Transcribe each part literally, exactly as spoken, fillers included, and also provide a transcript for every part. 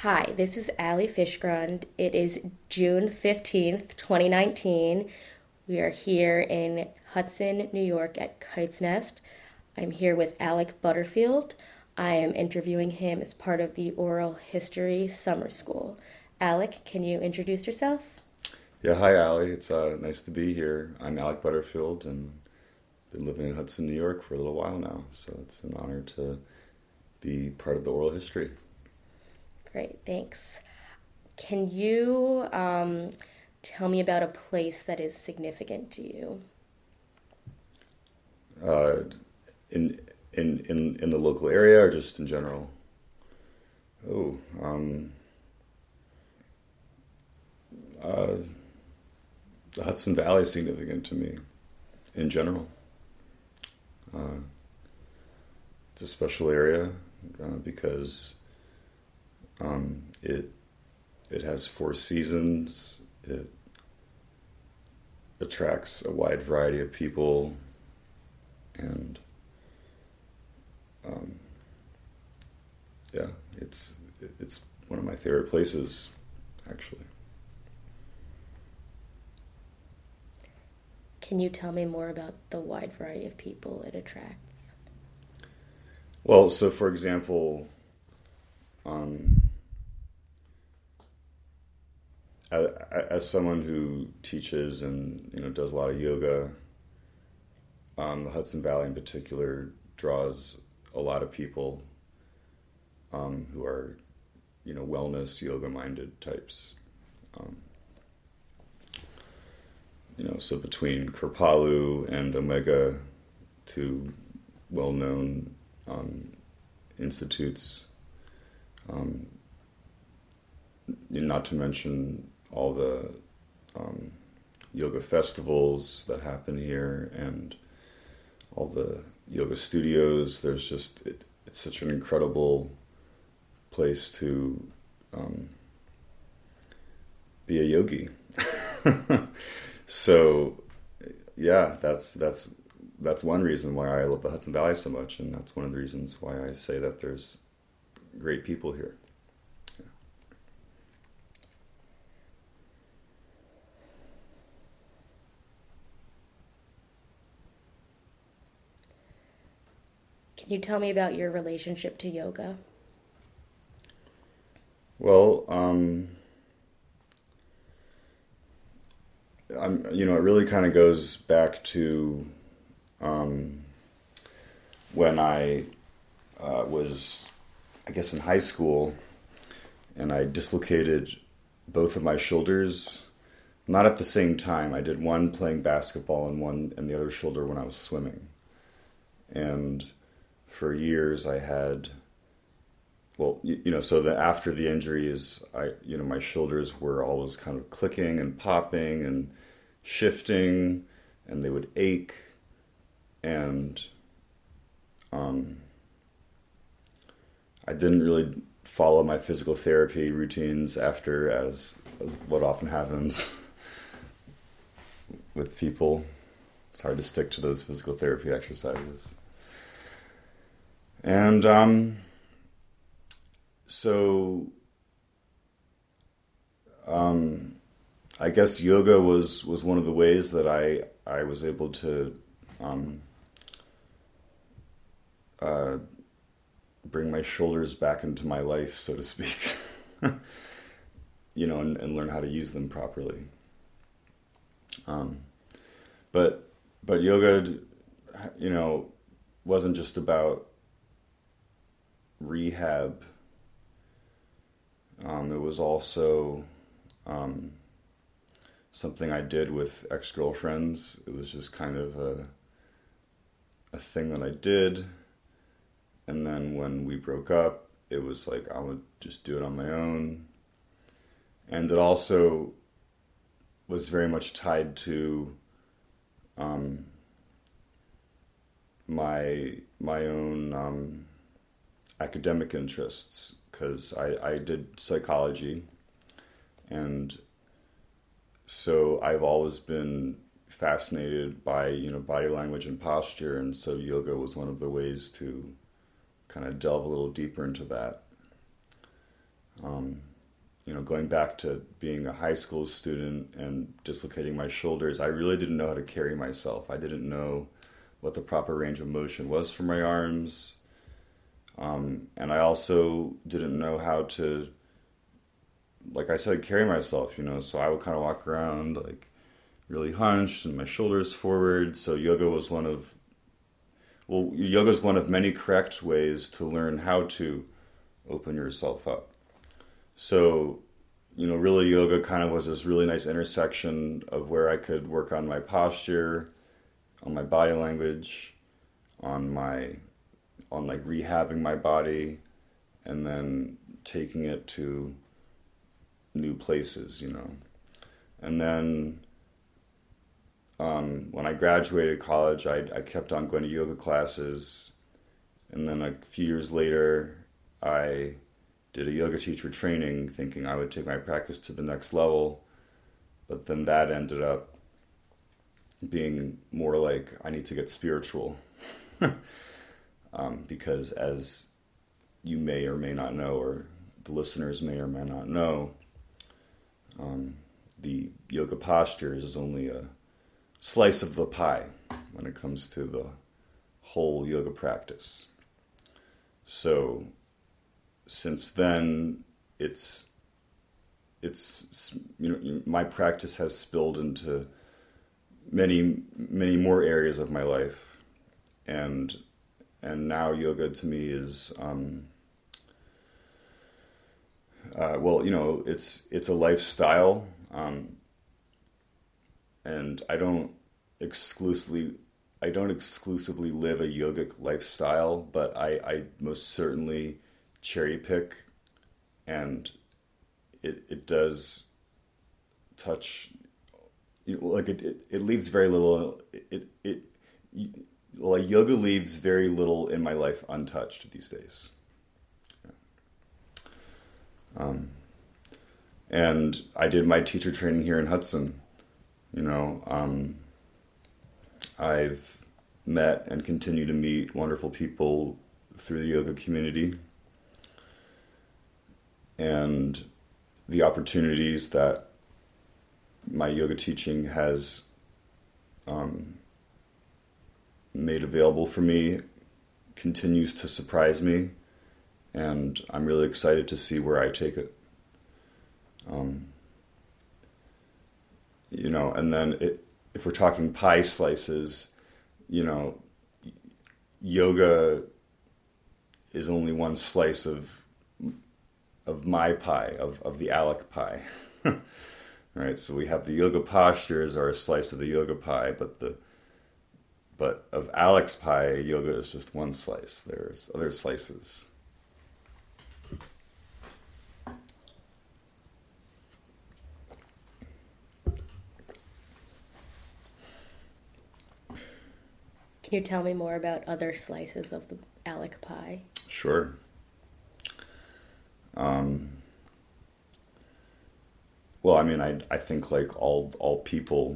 Hi, this is Allie Fishgrund. It is June fifteenth, twenty nineteen. We are here in Hudson, New York at Kite's Nest. I'm here with Alec Butterfield. I am interviewing him as part of the Oral History Summer School. Alec, can you introduce yourself? Yeah, hi Allie. It's uh, nice to be here. I'm Alec Butterfield and been living in Hudson, New York for a little while now. So it's an honor to be part of the oral history. Great, thanks. Can you um, tell me about a place that is significant to you? Uh, in in in in the local area or just in general? Oh, um, uh, the Hudson Valley is significant to me in general. Uh, it's a special area uh, because um, it it has four seasons. It attracts a wide variety of people, and um, yeah, it's it's one of my favorite places, actually. Can you tell me more about the wide variety of people it attracts? Well, so for example, um, as, as someone who teaches and you know does a lot of yoga, um, the Hudson Valley in particular draws a lot of people um, who are you know wellness yoga minded types. Um, you know, so between Kripalu and Omega, two well-known um, institutes, um, not to mention all the um, yoga festivals that happen here and all the yoga studios. There's just, it, it's such an incredible place to um, be a yogi. So, yeah, that's that's that's one reason why I love the Hudson Valley so much, and that's one of the reasons why I say that there's great people here. Yeah. Can you tell me about your relationship to yoga? Well, um, I'm, you know, it really kind of goes back to um, when I uh, was, I guess, in high school, and I dislocated both of my shoulders, not at the same time. I did one playing basketball and one and the other shoulder when I was swimming. And for years I had, well, you, you know, so that after the injuries, I, you know, my shoulders were always kind of clicking and popping and shifting, and they would ache, and um, I didn't really follow my physical therapy routines after, as, as what often happens with people. It's hard to stick to those physical therapy exercises. And um, so um, I guess yoga was, was one of the ways that I I was able to um, uh, bring my shoulders back into my life, so to speak, you know, and, and learn how to use them properly. Um, but but yoga, you know, wasn't just about rehab. Um, it was also um, something I did with ex-girlfriends. It was just kind of a a thing that I did. And then when we broke up, it was like I would just do it on my own. And it also was very much tied to um, my my own um, academic interests, because I, I did psychology, and so I've always been fascinated by you know body language and posture, and so yoga was one of the ways to kind of delve a little deeper into that. Um, you know, going back to being a high school student and dislocating my shoulders, I really didn't know how to carry myself. I didn't know what the proper range of motion was for my arms. Um, and I also didn't know how to, like I said, carry myself, you know, so I would kind of walk around like really hunched and my shoulders forward. So yoga was one of, well, yoga is one of many correct ways to learn how to open yourself up. So, you know, really yoga kind of was this really nice intersection of where I could work on my posture, on my body language, on my, on like rehabbing my body, and then taking it to new places, you know. And then um, when I graduated college, I, I kept on going to yoga classes. And then a few years later, I did a yoga teacher training thinking I would take my practice to the next level. But then that ended up being more like I need to get spiritual. um, because as you may or may not know, or the listeners may or may not know, um, the yoga postures is only a slice of the pie when it comes to the whole yoga practice. So since then, it's it's you know my practice has spilled into many many more areas of my life, and and now yoga to me is um, uh, well you know it's it's a lifestyle, um, and I don't exclusively I don't exclusively live a yogic lifestyle, but I, I most certainly cherry pick, and it it does touch, you know, like it, it, it leaves very little, it, it, well, like yoga leaves very little in my life untouched these days. Um, and I did my teacher training here in Hudson, you know, um, I've met and continue to meet wonderful people through the yoga community, and the opportunities that my yoga teaching has um, made available for me continues to surprise me, and I'm really excited to see where I take it. Um, you know, and then it, if we're talking pie slices, you know, yoga is only one slice of of my pie, of, of the Alec pie. Right, so we have the yoga postures are a slice of the yoga pie, but the but of Alec's pie, yoga is just one slice. There's other slices. Can you tell me more about other slices of the Alec pie? Sure. Um, well, I mean, I I think like all all people,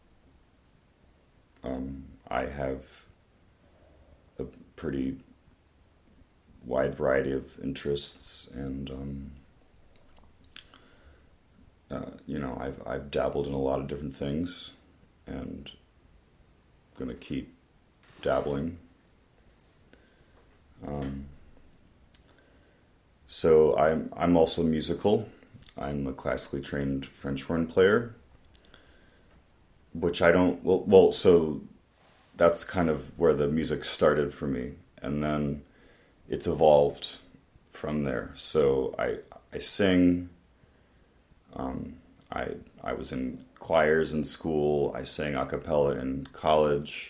um, I have a pretty wide variety of interests, and um, uh, you know, I've I've dabbled in a lot of different things, and I'm gonna keep dabbling. Um, so I'm I'm also musical. I'm a classically trained French horn player, which I don't well well so that's kind of where the music started for me, and then it's evolved from there. So I I sing. Um, I I was in choirs in school. I sang a cappella in college.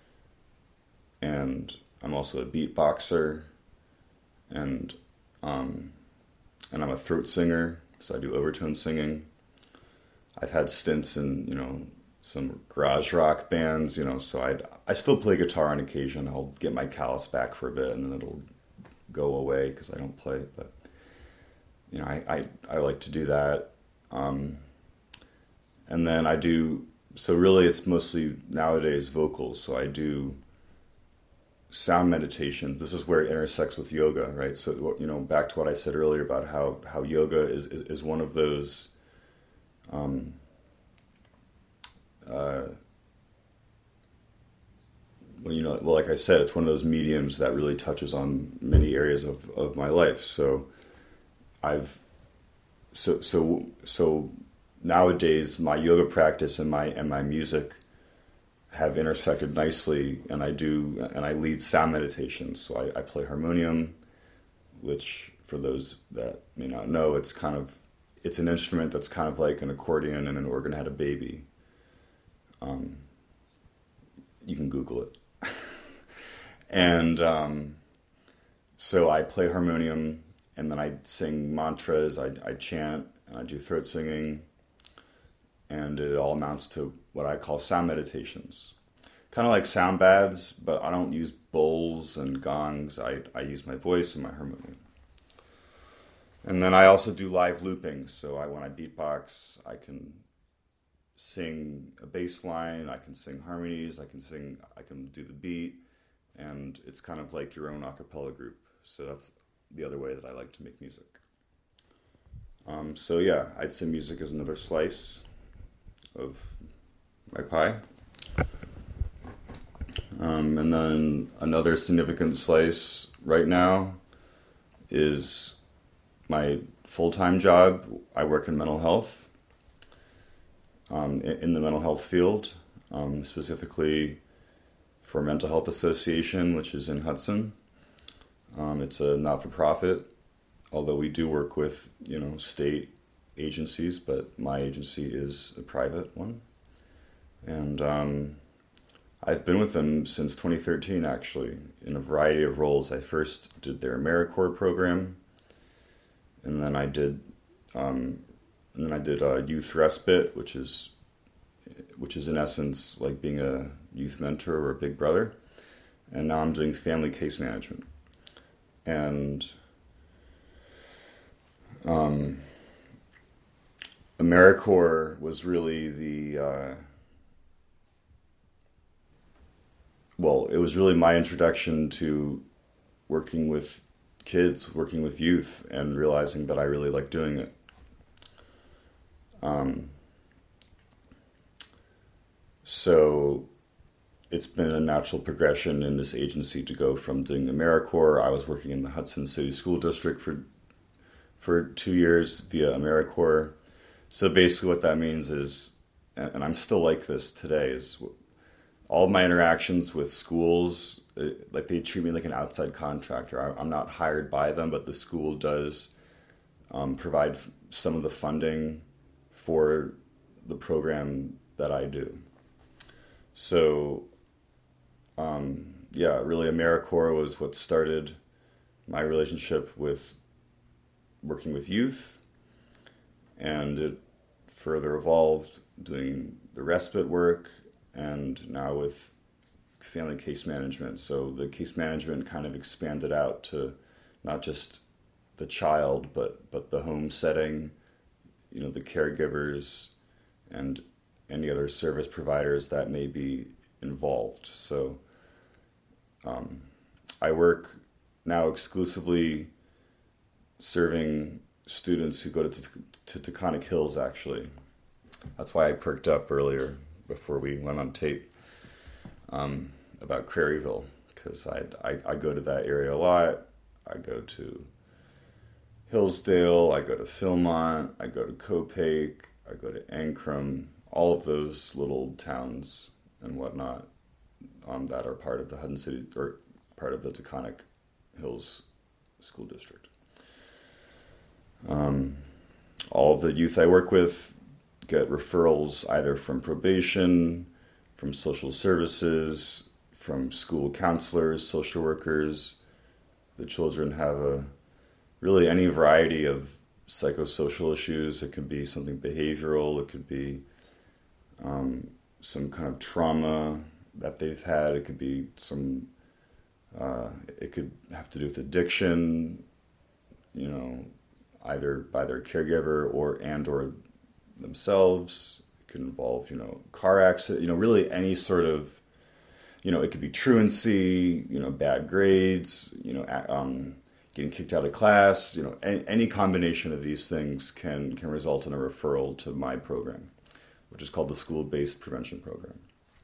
And I'm also a beatboxer, and um, and I'm a throat singer, so I do overtone singing. I've had stints in, you know, some garage rock bands, you know, so I I still play guitar on occasion. I'll get my callus back for a bit, and then it'll go away because I don't play. But you know, I I, I like to do that, um, and then I do. So really, it's mostly nowadays vocals. So I do sound meditation. This is where it intersects with yoga, right? So, you know, back to what I said earlier about how, how yoga is, is, is one of those, um, uh, well, you know, well, like I said, it's one of those mediums that really touches on many areas of, of my life. So I've, so, so, so nowadays my yoga practice and my, and my music have intersected nicely, and I do, and I lead sound meditations. So I, I play harmonium, which for those that may not know, it's kind of, it's an instrument that's kind of like an accordion and an organ had a baby. Um, you can Google it. and um, so I play harmonium, and then I sing mantras, I, I chant, and I do throat singing, and it all amounts to what I call sound meditations. Kind of like sound baths, but I don't use bowls and gongs. I, I use my voice and my harmonium. And then I also do live looping. So I, when I beatbox, I can sing a bass line, I can sing harmonies, I can sing, I can do the beat, and it's kind of like your own a cappella group. So that's the other way that I like to make music. Um, so yeah, I'd say music is another slice of my pie. Um, and then another significant slice right now is my full-time job. I work in mental health, um, in the mental health field, um, specifically for Mental Health Association, which is in Hudson. Um, it's a not-for-profit, although we do work with, you know, state agencies, but my agency is a private one. And um, I've been with them since twenty thirteen, actually, in a variety of roles. I first did their AmeriCorps program, and then I did, um, and then I did uh, Youth Respite, which is, which is in essence like being a youth mentor or a big brother. And now I'm doing family case management, and um, AmeriCorps was really the uh, well, it was really my introduction to working with kids, working with youth, and realizing that I really like doing it. Um, so it's been a natural progression in this agency to go from doing AmeriCorps. I was working in the Hudson City School District for for two years via AmeriCorps. So basically what that means is, and I'm still like this today, is all of my interactions with schools, like they treat me like an outside contractor. I'm not hired by them, but the school does um, provide some of the funding for the program that I do. So, um, yeah, really AmeriCorps was what started my relationship with working with youth, and it further evolved doing the respite work, and now with family case management. So the case management kind of expanded out to not just the child, but but the home setting, you know, the caregivers, and any other service providers that may be involved. So um, I work now exclusively serving students who go to, to Taconic Hills, actually. That's why I perked up earlier before we went on tape um, about Craryville, because I, I I go to that area a lot. I go to Hillsdale, I go to Philmont, I go to Copake, I go to Ancrum, all of those little towns and whatnot um, that are part of the Hudson City, or part of the Taconic Hills School District. Um, all of the youth I work with get referrals either from probation, from social services, from school counselors, social workers. The children have a really any variety of psychosocial issues. It could be something behavioral. It could be um, some kind of trauma that they've had. It could be some, uh, it could have to do with addiction, you know, either by their caregiver or and or themselves. It could involve, you know, car accident, you know, really any sort of you know, it could be truancy, you know, bad grades, you know, um, getting kicked out of class, you know, any, any combination of these things can, can result in a referral to my program, which is called the School-Based Prevention Program.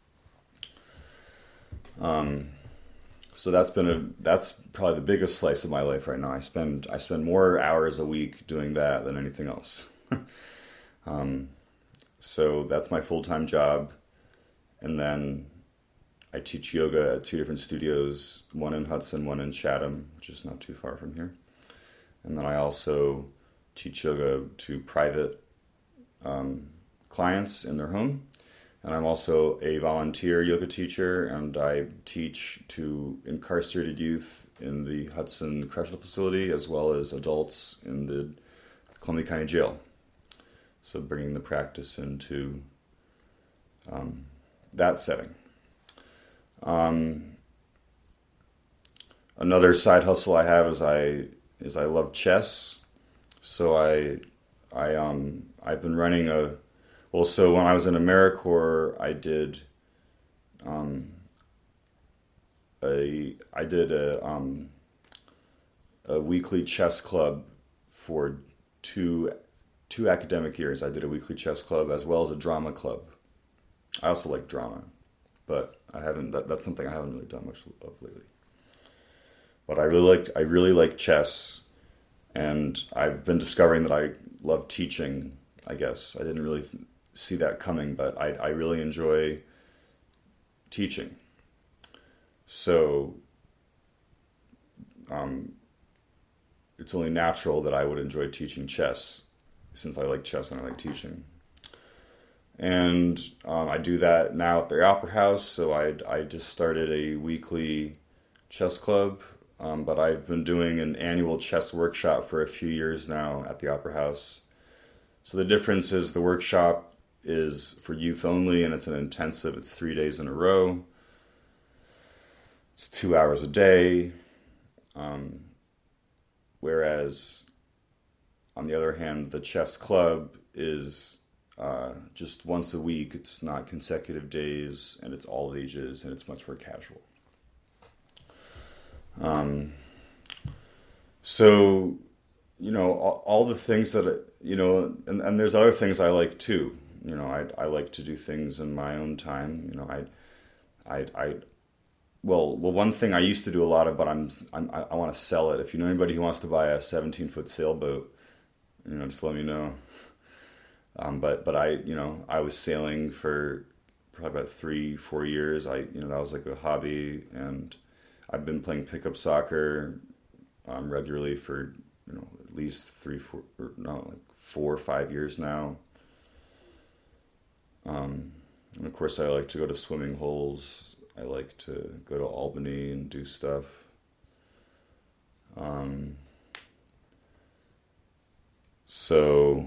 Um, so that's been a, that's probably the biggest slice of my life right now. I spend, I spend more hours a week doing that than anything else. um, so that's my full-time job. And then I teach yoga at two different studios, one in Hudson, one in Chatham, which is not too far from here. And then I also teach yoga to private um, clients in their home. And I'm also a volunteer yoga teacher, and I teach to incarcerated youth in the Hudson Correctional Facility, as well as adults in the Columbia County Jail. So bringing the practice into um, that setting. Um, another side hustle I have is I is I love chess. So I I um I've been running a well. So when I was in AmeriCorps, I did um a I did a um a weekly chess club for two two academic years. I did a weekly chess club as well as a drama club. I also like drama, but I haven't. That, that's something I haven't really done much of lately. But I really liked. I really like chess, and I've been discovering that I love teaching. I guess I didn't really th- see that coming, but I I really enjoy teaching. So, um, it's only natural that I would enjoy teaching chess, since I like chess and I like teaching. And um, I do that now at the Opera House, so I, I just started a weekly chess club, um, but I've been doing an annual chess workshop for a few years now at the Opera House. So the difference is the workshop is for youth only, and it's an intensive, it's three days in a row. It's two hours a day, um, whereas on the other hand, the chess club is Uh, just once a week. It's not consecutive days, and it's all ages, and it's much more casual. Um, so, you know, all, all the things that, you know, and, and there's other things I like too. You know, I I like to do things in my own time. You know, I, I, I, well, well, one thing I used to do a lot of, but I'm, I'm I, I want to sell it. If you know anybody who wants to buy a seventeen foot sailboat, you know, just let me know. Um, but, but I, you know, I was sailing for probably about three, four years. I, you know, that was like a hobby, and I've been playing pickup soccer, um, regularly for, you know, at least three, four, or no, like four or five years now. Um, and of course I like to go to swimming holes. I like to go to Albany and do stuff. Um, so,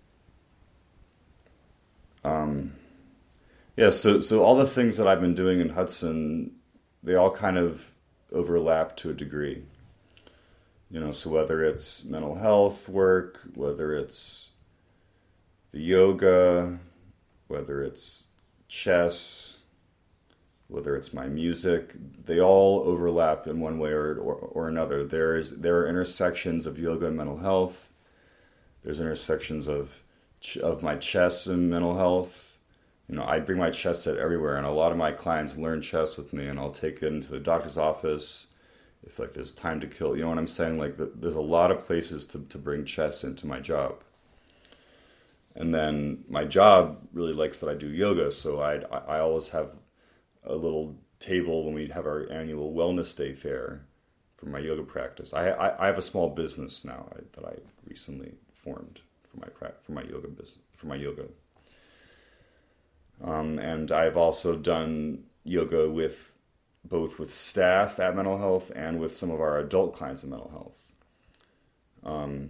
Um, yeah, so so all the things that I've been doing in Hudson, they all kind of overlap to a degree. You know, so whether it's mental health work, whether it's the yoga, whether it's chess, whether it's my music, they all overlap in one way or, or, or another. There is there are intersections of yoga and mental health. There's intersections of of my chess and mental health. You know, I bring my chess set everywhere, and a lot of my clients learn chess with me, and I'll take it into the doctor's office if like there's time to kill. You know what I'm saying? Like the, there's a lot of places to, to bring chess into my job. And then my job really likes that I do yoga, so I I always have a little table when we have our annual wellness day fair for my yoga practice. I I, I have a small business now that I recently formed for my for my yoga business for my yoga. Um, and I've also done yoga with both with staff at Mental Health and with some of our adult clients in Mental Health. Um,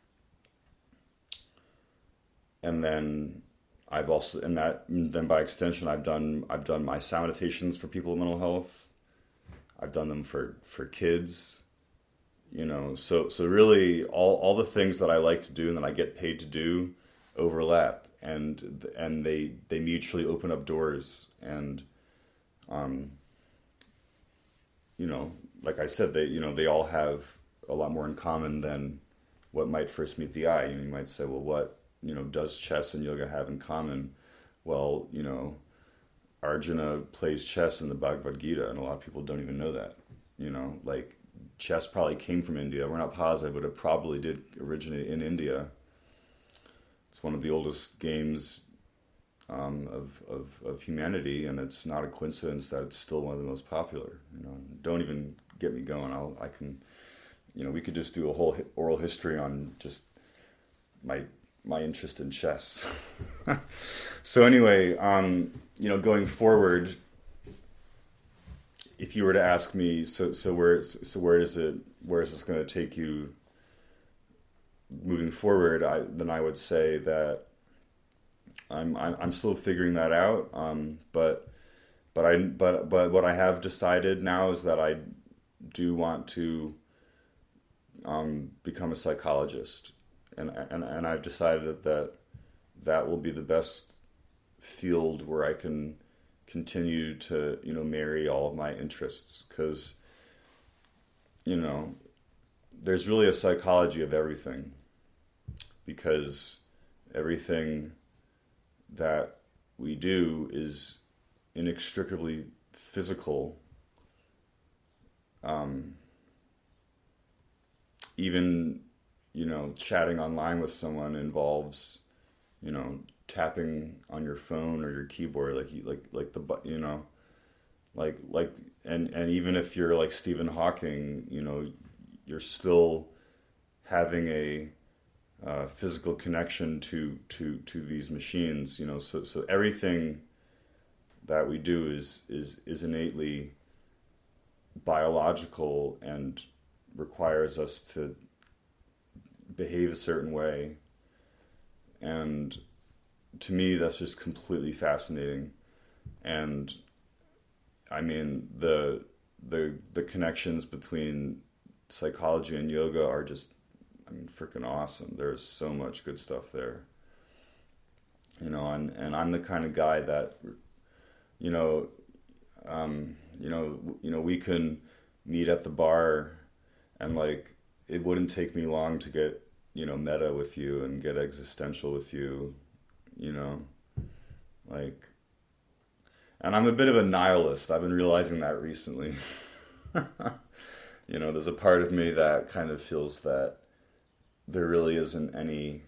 and then I've also, and that, then by extension, I've done I've done my sound meditations for people with mental health. I've done them for, for kids. You know, so so really all, all the things that I like to do and that I get paid to do overlap, and and they they mutually open up doors. And um, you know, like I said, they, you know, they all have a lot more in common than what might first meet the eye. You know, you might say, well, what, you know, does chess and yoga have in common? Well, you know, Arjuna plays chess in the Bhagavad Gita, and a lot of people don't even know that. You know, like chess probably came from India. We're not positive, but it probably did originate in India. It's one of the oldest games um, of, of of humanity, and it's not a coincidence that it's still one of the most popular. You know, don't even get me going. I'll I can, you know, we could just do a whole oral history on just my my interest in chess. So anyway, um, you know, going forward, if you were to ask me, so so where so where is it? Where is this going to take you moving forward? I then I would say that I'm I'm, I'm still figuring that out. Um, but but I but but what I have decided now is that I do want to um, become a psychologist, and and and I've decided that that, that will be the best field where I can continue to, you know, marry all of my interests, because, you know, there's really a psychology of everything, because everything that we do is inextricably physical. Um, even, you know, chatting online with someone involves, you know, tapping on your phone or your keyboard, like you, like like the bu- you know, like like and and even if you're like Stephen Hawking, you know, you're still having a uh, physical connection to to to these machines, you know. So so everything that we do is is is innately biological and requires us to behave a certain way. And to me, that's just completely fascinating. And I mean, the the the connections between psychology and yoga are just, I mean, freaking awesome. There's so much good stuff there. You know, and, and I'm the kind of guy that, you know, um, you know, you know, we can meet at the bar, and like, it wouldn't take me long to get, you know, meta with you and get existential with you, you know, like, and I'm a bit of a nihilist. I've been realizing that recently. You know, there's a part of me that kind of feels that there really isn't any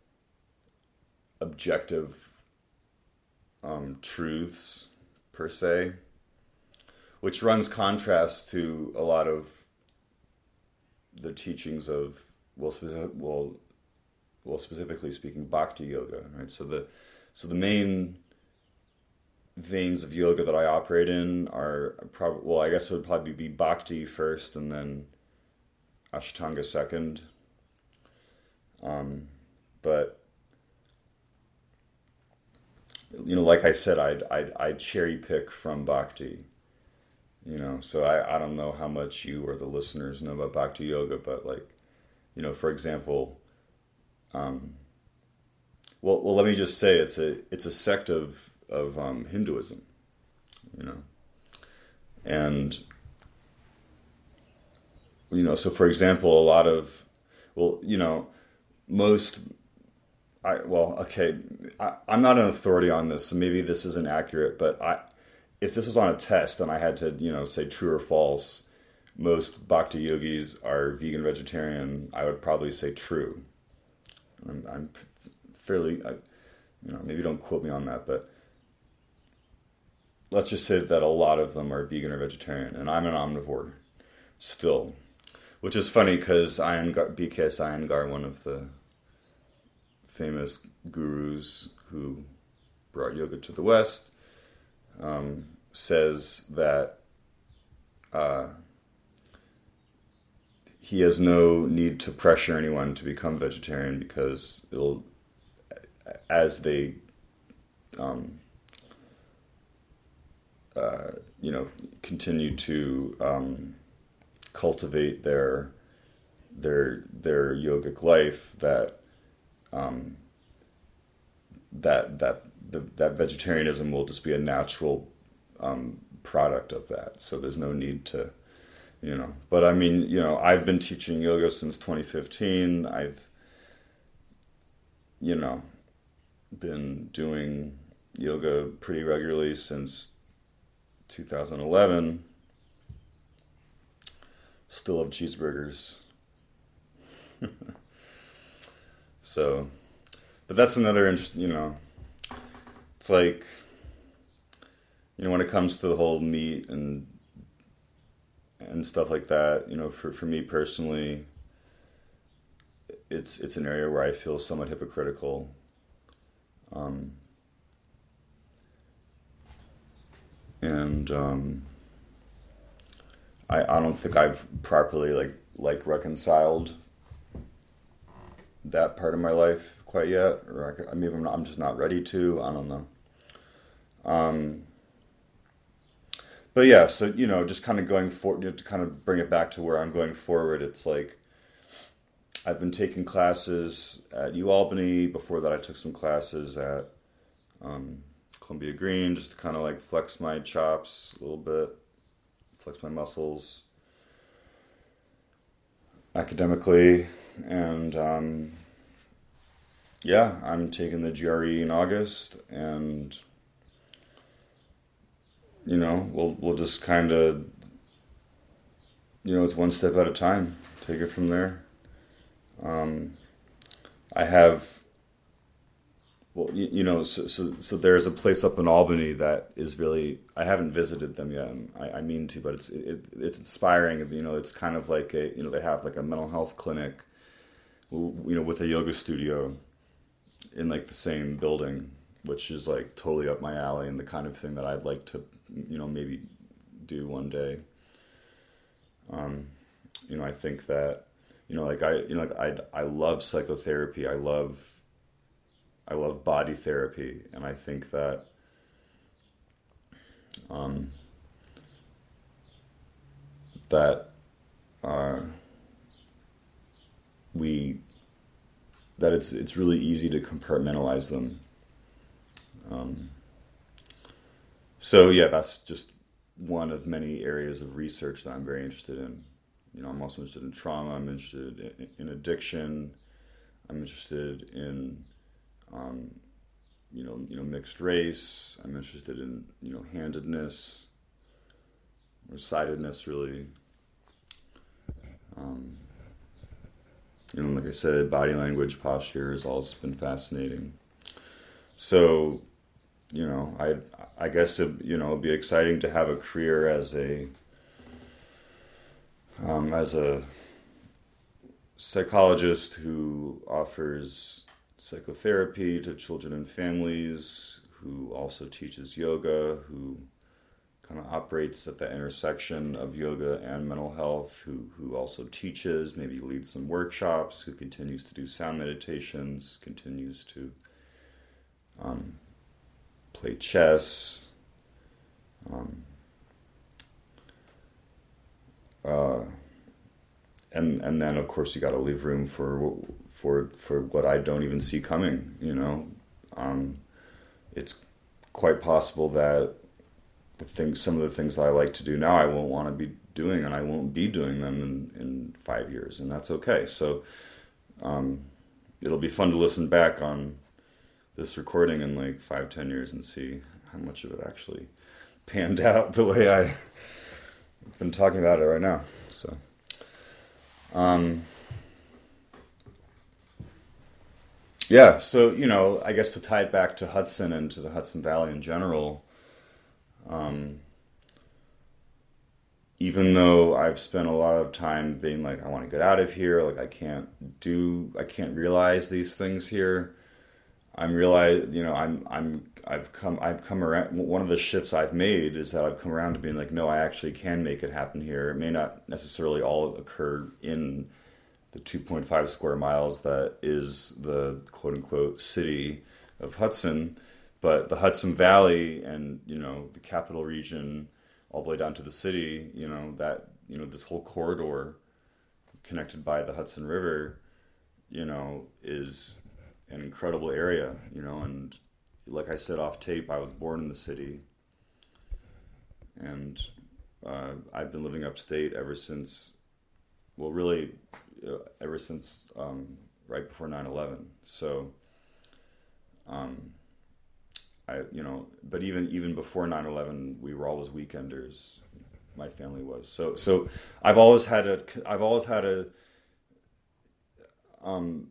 objective um, truths per se, which runs contrast to a lot of the teachings of, well, specific, well, well, specifically speaking, Bhakti yoga, right? So the so the main veins of yoga that I operate in are probably, well, I guess it would probably be Bhakti first, and then Ashtanga second. Um, but you know, like I said, I'd I'd, I'd cherry pick from Bhakti. You know, so I, I don't know how much you or the listeners know about Bhakti yoga, but like, you know, for example, um, well, well, let me just say it's a it's a sect of of um, Hinduism, you know, and you know, so for example, a lot of, well, you know, most, I well, okay, I, I'm not an authority on this, so maybe this isn't accurate, but I, if this was on a test and I had to, you know, say true or false, most Bhakti yogis are vegan, vegetarian, I would probably say true. I'm, I'm fairly, I, you know, maybe don't quote me on that, but let's just say that a lot of them are vegan or vegetarian, and I'm an omnivore still, which is funny because B K S Iyengar, one of the famous gurus who brought yoga to the West, um, says that uh, he has no need to pressure anyone to become vegetarian, because it'll, as they, um, uh, you know, continue to um, cultivate their their their yogic life, that um, that that the, that vegetarianism will just be a natural um, product of that. So there's no need to you know. But I mean, you know, I've been teaching yoga since twenty fifteen. I've, you know, been doing yoga pretty regularly since two thousand eleven. Still love cheeseburgers. So, but that's another interest, you know, it's like, you know, when it comes to the whole meat and and stuff like that, you know, for, for me personally, it's it's an area where I feel somewhat hypocritical. Um, and um, I I don't think I've properly like like reconciled that part of my life quite yet, or I, maybe I'm, not, I'm just not ready to. I don't know. Um, but yeah, so you know, just kind of going forward, you know, to kind of bring it back to where I'm going forward. It's like I've been taking classes at UAlbany. Before that, I took some classes at um, Columbia Green, just to kind of like flex my chops a little bit, flex my muscles academically. And um, yeah, I'm taking the G R E in August, and you know, we'll we'll just kind of, you know, it's one step at a time. Take it from there. Um, I have, well, you, you know, so, so so there's a place up in Albany that is really, I haven't visited them yet. And I, I mean to, but it's it, it's inspiring. You know, it's kind of like a, you know, they have like a mental health clinic, you know, with a yoga studio in like the same building, which is like totally up my alley and the kind of thing that I'd like to, you know, maybe do one day. Um, you know, I think that, you know, like I, you know, like I, I love psychotherapy. I love, I love body therapy. And I think that, um, that, uh, we that it's it's really easy to compartmentalize them. Um, so yeah, that's just one of many areas of research that I'm very interested in. You know, I'm also interested in trauma. I'm interested in, in addiction. I'm interested in, um, you know, you know, mixed race. I'm interested in, you know, handedness or sidedness, really. Um, You know, like I said, body language, posture has always been fascinating. So, you know, I I guess it, you know, it'd be exciting to have a career as a um, as a psychologist who offers psychotherapy to children and families, who also teaches yoga, who kind of operates at the intersection of yoga and mental health, who who also teaches, maybe leads some workshops, who continues to do sound meditations, continues to um, play chess, um, uh, and and then of course you got to leave room for for for what I don't even see coming. You know, um, it's quite possible that the things, some of the things that I like to do now, I won't want to be doing, and I won't be doing them in, in five years, and that's okay. So um, it'll be fun to listen back on this recording in like five, ten years and see how much of it actually panned out the way I've been talking about it right now. So, um, yeah, so, you know, I guess to tie it back to Hudson and to the Hudson Valley in general, Um, even though I've spent a lot of time being like, I want to get out of here, like I can't do, I can't realize these things here. I'm realize, you know, I'm, I'm, I've come, I've come around. One of the shifts I've made is that I've come around to being like, no, I actually can make it happen here. It may not necessarily all occur in the two point five square miles that is the quote unquote city of Hudson. But the Hudson Valley and, you know, the capital region all the way down to the city, you know, that, you know, this whole corridor connected by the Hudson River, you know, is an incredible area, you know, and like I said off tape, I was born in the city. And, uh, I've been living upstate ever since, well, really, uh, ever since um, right before nine eleven. So, um, I, you know, but even even before nine eleven, we were always weekenders. My family was. So, so I've always had a, I've always had a, um,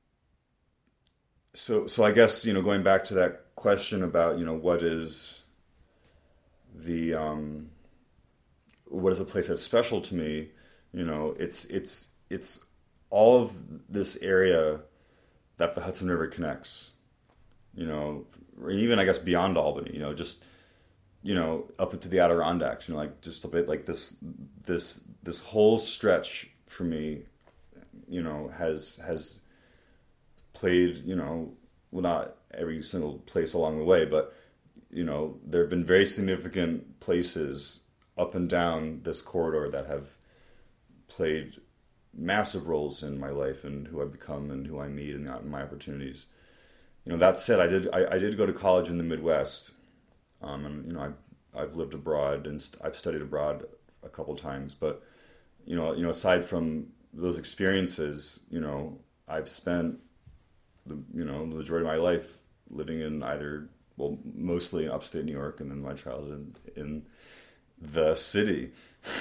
so, so I guess, you know, going back to that question about, you know, what is the, um, what is a place that's special to me, you know, it's, it's, it's all of this area that the Hudson River connects, you know, or even I guess beyond Albany, you know, just, you know, up into the Adirondacks, you know, like just a bit like this, this, this whole stretch for me, you know, has, has played, you know, well, not every single place along the way, but, you know, there have been very significant places up and down this corridor that have played massive roles in my life and who I've become and who I meet and my opportunities. You know, that said, I did, I, I did go to college in the Midwest. Um, and, you know, I've, I've lived abroad and st- I've studied abroad a couple times, but, you know, you know, aside from those experiences, you know, I've spent the, you know, the majority of my life living in either, well, mostly in upstate New York and then my childhood in, in the city,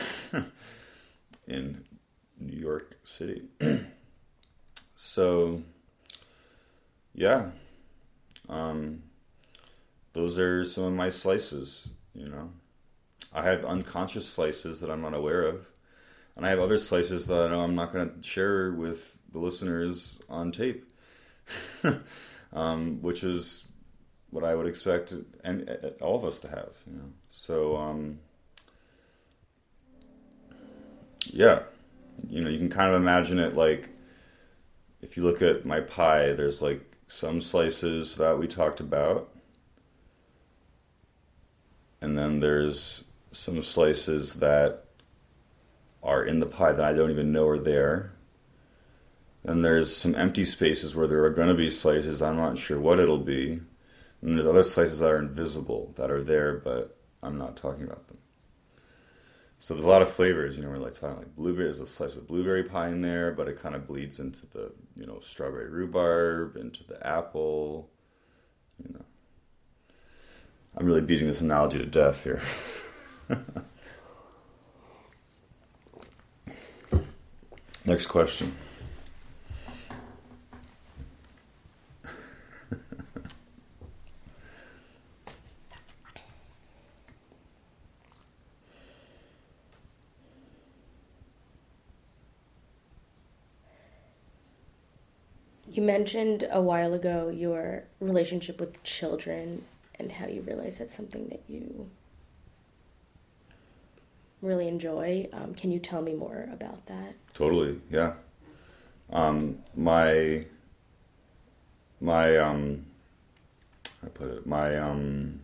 in New York City. So, yeah, um, those are some of my slices, you know. I have unconscious slices that I'm not aware of. And I have other slices that I know I'm not going to share with the listeners on tape. um, which is what I would expect and all of us to have, you know. So, um, yeah. You know, you can kind of imagine it like, if you look at my pie, there's like some slices that we talked about. And then there's some slices that are in the pie that I don't even know are there. Then there's some empty spaces where there are going to be slices I'm not sure what it'll be. And there's other slices that are invisible, that are there, but I'm not talking about them. So there's a lot of flavors, you know, we're like talking like blueberry, there's a slice of blueberry pie in there, but it kind of bleeds into the, you know, strawberry rhubarb, into the apple, you know. I'm really beating this analogy to death here. Next question. You mentioned a while ago your relationship with children and how you realize that's something that you really enjoy. Um, can you tell me more about that? Totally, yeah. Um, my, my, um, how do I put it, my, um,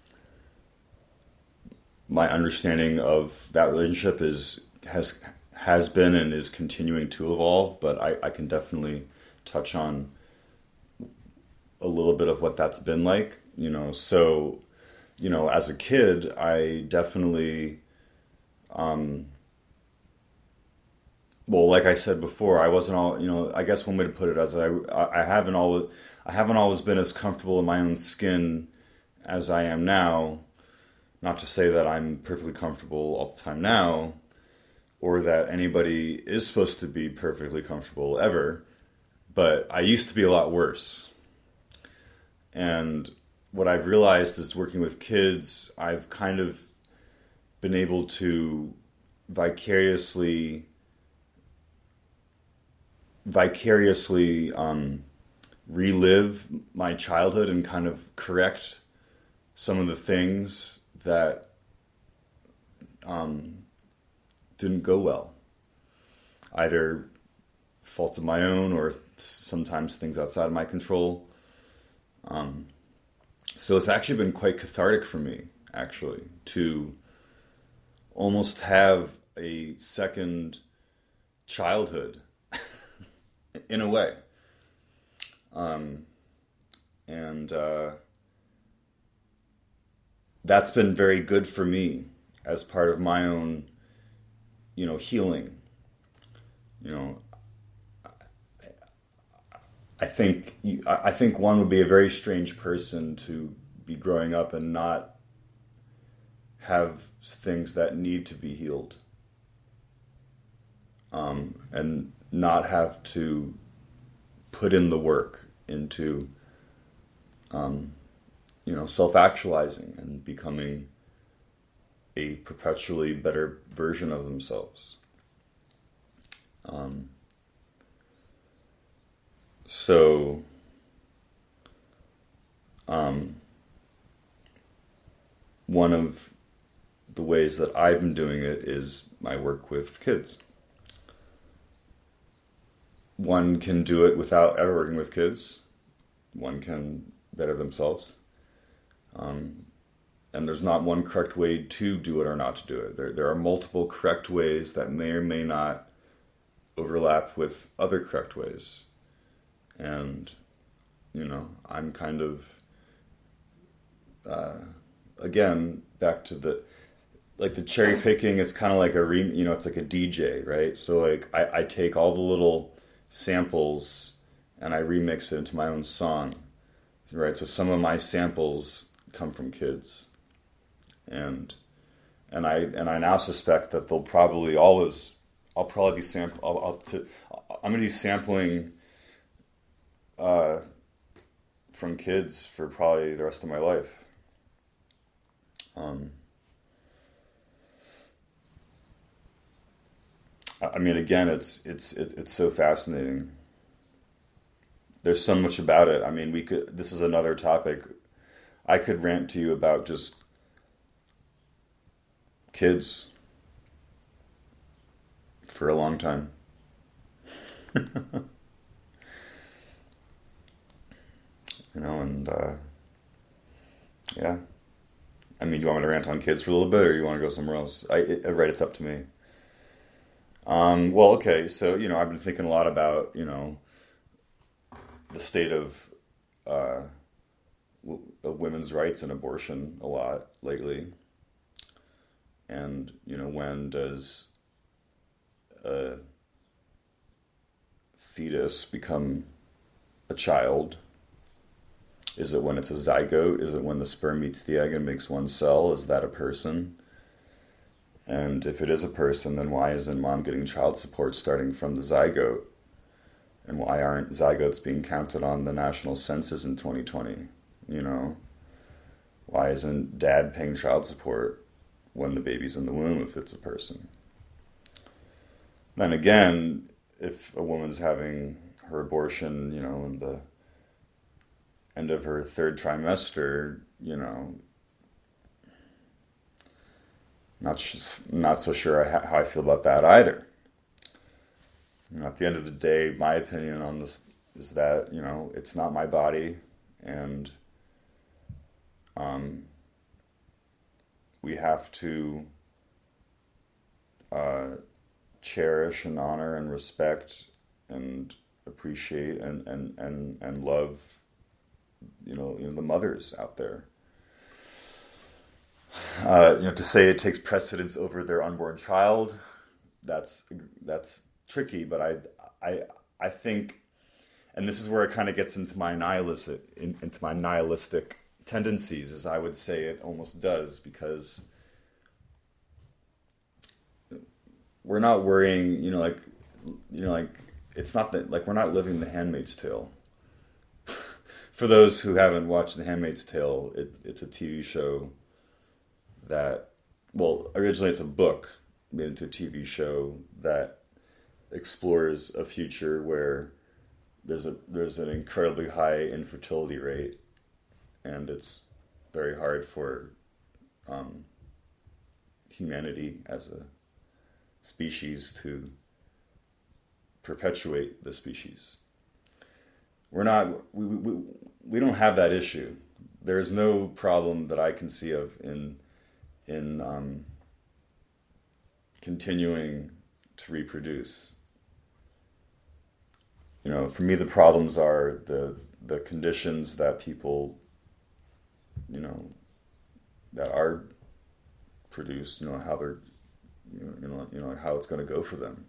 my understanding of that relationship is, has, has been and is continuing to evolve, but I, I can definitely touch on a little bit of what that's been like, you know. So, you know, as a kid, I definitely, um, well, like I said before, I wasn't all, you know, I guess one way to put it is I, I haven't always, I haven't always been as comfortable in my own skin as I am now. Not to say that I'm perfectly comfortable all the time now, or that anybody is supposed to be perfectly comfortable ever. But I used to be a lot worse. And what I've realized is working with kids, I've kind of been able to vicariously, vicariously um, relive my childhood and kind of correct some of the things that um, didn't go well. Either faults of my own or sometimes things outside of my control. Um, so it's actually been quite cathartic for me, actually, to almost have a second childhood in a way. Um, and uh, that's been very good for me, as part of my own, you know, healing. You know, I think I think one would be a very strange person to be growing up and not have things that need to be healed, um, and not have to put in the work into, um, you know, self-actualizing and becoming a perpetually better version of themselves. Um, so, um, one of the ways that I've been doing it is my work with kids. One can do it without ever working with kids. One can better themselves. Um, and there's not one correct way to do it or not to do it. There, there are multiple correct ways that may or may not overlap with other correct ways. And, you know, I'm kind of, uh, again, back to the, like the cherry picking, it's kind of like a, re, you know, it's like a D J, right? So like I, I take all the little samples and I remix it into my own song, right? So some of my samples come from kids. And, and I, and I now suspect that they'll probably always, I'll probably be sample, I'll, I'll to, I'm going to be sampling, uh, from kids for probably the rest of my life. Um, I mean, again, it's it's it, it's so fascinating. There's so much about it. I mean, we could. This is another topic. I could rant to you about just kids for a long time. You know, and uh, yeah. I mean, do you want me to rant on kids for a little bit, or you want to go somewhere else? I it, right, it's up to me. Um, well, okay, so, you know, I've been thinking a lot about, you know, the state of, uh, w- of women's rights and abortion a lot lately. And, you know, when does a fetus become a child? Is it when it's a zygote? Is it when the sperm meets the egg and makes one cell? Is that a person? And if it is a person, then why isn't mom getting child support starting from the zygote? And why aren't zygotes being counted on the national census in twenty twenty? You know? Why isn't dad paying child support when the baby's in the womb if it's a person? Then again, if a woman's having her abortion, you know, in the end of her third trimester, you know, Not sh- not so sure how I feel about that either. You know, at the end of the day, my opinion on this is that, you know, it's not my body, and um, we have to uh, cherish and honor and respect and appreciate and, and, and, and love, you know, you know, the mothers out there. Uh, you know, to say it takes precedence over their unborn child, that's that's tricky. But I, I, I think, and this is where it kind of gets into my nihilistic, in, into my nihilistic tendencies, as I would say it almost does, because we're not worrying. You know, like, you know, like it's not that like we're not living The Handmaid's Tale. For those who haven't watched The Handmaid's Tale, it, it's a T V show that, well, originally it's a book made into a T V show that explores a future where there's a there's an incredibly high infertility rate, and it's very hard for um, humanity as a species to perpetuate the species. We're not we we, we don't have that issue. There's no problem that I can see of in in um, continuing to reproduce. You know, for me, the problems are the the conditions that people, you know, that are produce, you know, how they're, you know, you know, how it's going to go for them.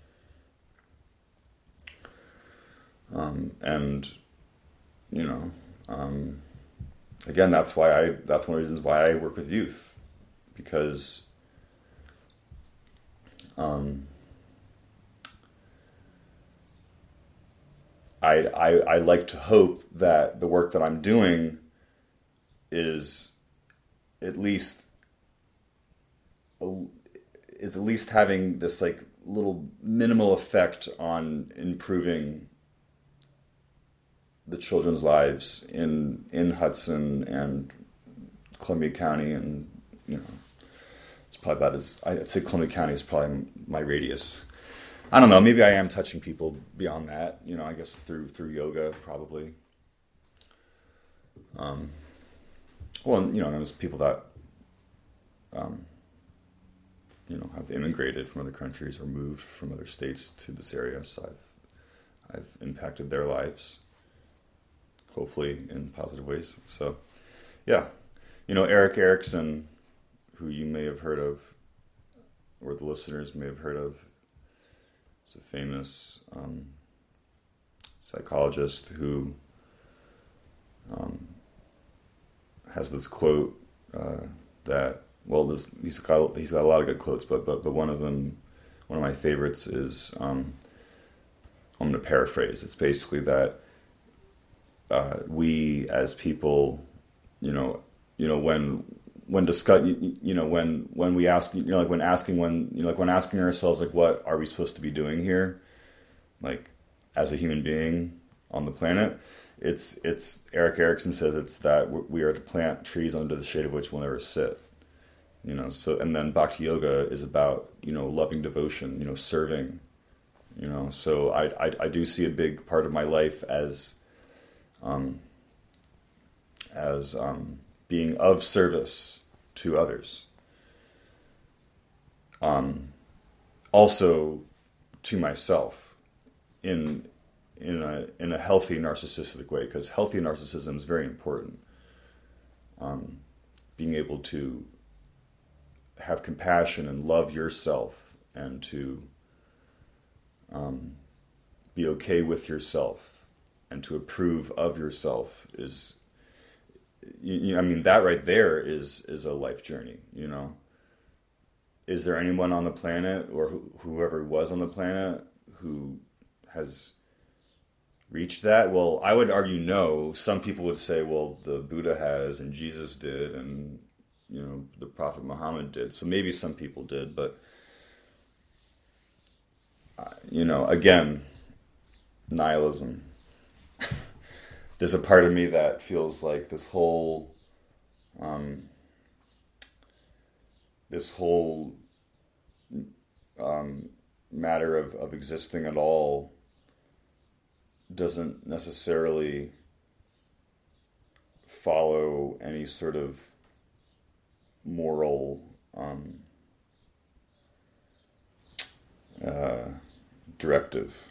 Um, and, you know, um, again, that's why I, that's one of the reasons why I work with youth, because, um, I, I, I like to hope that the work that I'm doing is at least, is at least having this like little minimal effect on improving the children's lives in in Hudson and Columbia County, and you know, it's probably about as I'd say Columbia County is probably my radius. I don't know. Maybe I am touching people beyond that. You know, I guess through through yoga, probably. Um. Well, you know, there's people that, um, you know, have immigrated from other countries or moved from other states to this area. So I've I've impacted their lives, hopefully in positive ways. So, yeah, you know, Erik Erikson, who you may have heard of, or the listeners may have heard of, is a famous um, psychologist who um, has this quote uh, that, well, this, he's got he's got a lot of good quotes, but but but one of them, one of my favorites is, um, I'm going to paraphrase. It's basically that uh, we as people, you know, you know when when discuss, you, you know, when when we ask, you know, like when asking when you know, like when asking ourselves, like, what are we supposed to be doing here, like as a human being on the planet. It's it's Erik Erikson says it's that we are to plant trees under the shade of which we'll never sit, you know. So and then Bhakti Yoga is about, you know, loving devotion, you know, serving, you know. So I I, I do see a big part of my life as um as um being of service to others, um also to myself in. in a in a healthy narcissistic way, because healthy narcissism is very important. Um, being able to have compassion and love yourself, and to um, be okay with yourself, and to approve of yourself is, you, you, I mean, that right there is is a life journey. You know, is there anyone on the planet, or who, whoever was on the planet, who has reached that? Well, I would argue no. Some people would say, well, the Buddha has, and Jesus did, and, you know, the Prophet Muhammad did. So maybe some people did, but, uh, you know, again, nihilism. There's a part of me that feels like this whole, um, this whole um, matter of, of existing at all doesn't necessarily follow any sort of moral um, uh, directive,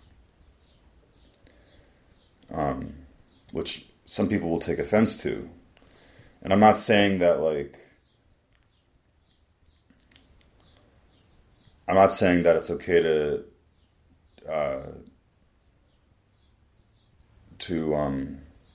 um, which some people will take offense to. And I'm not saying that, like, I'm not saying that it's okay to uh, to um,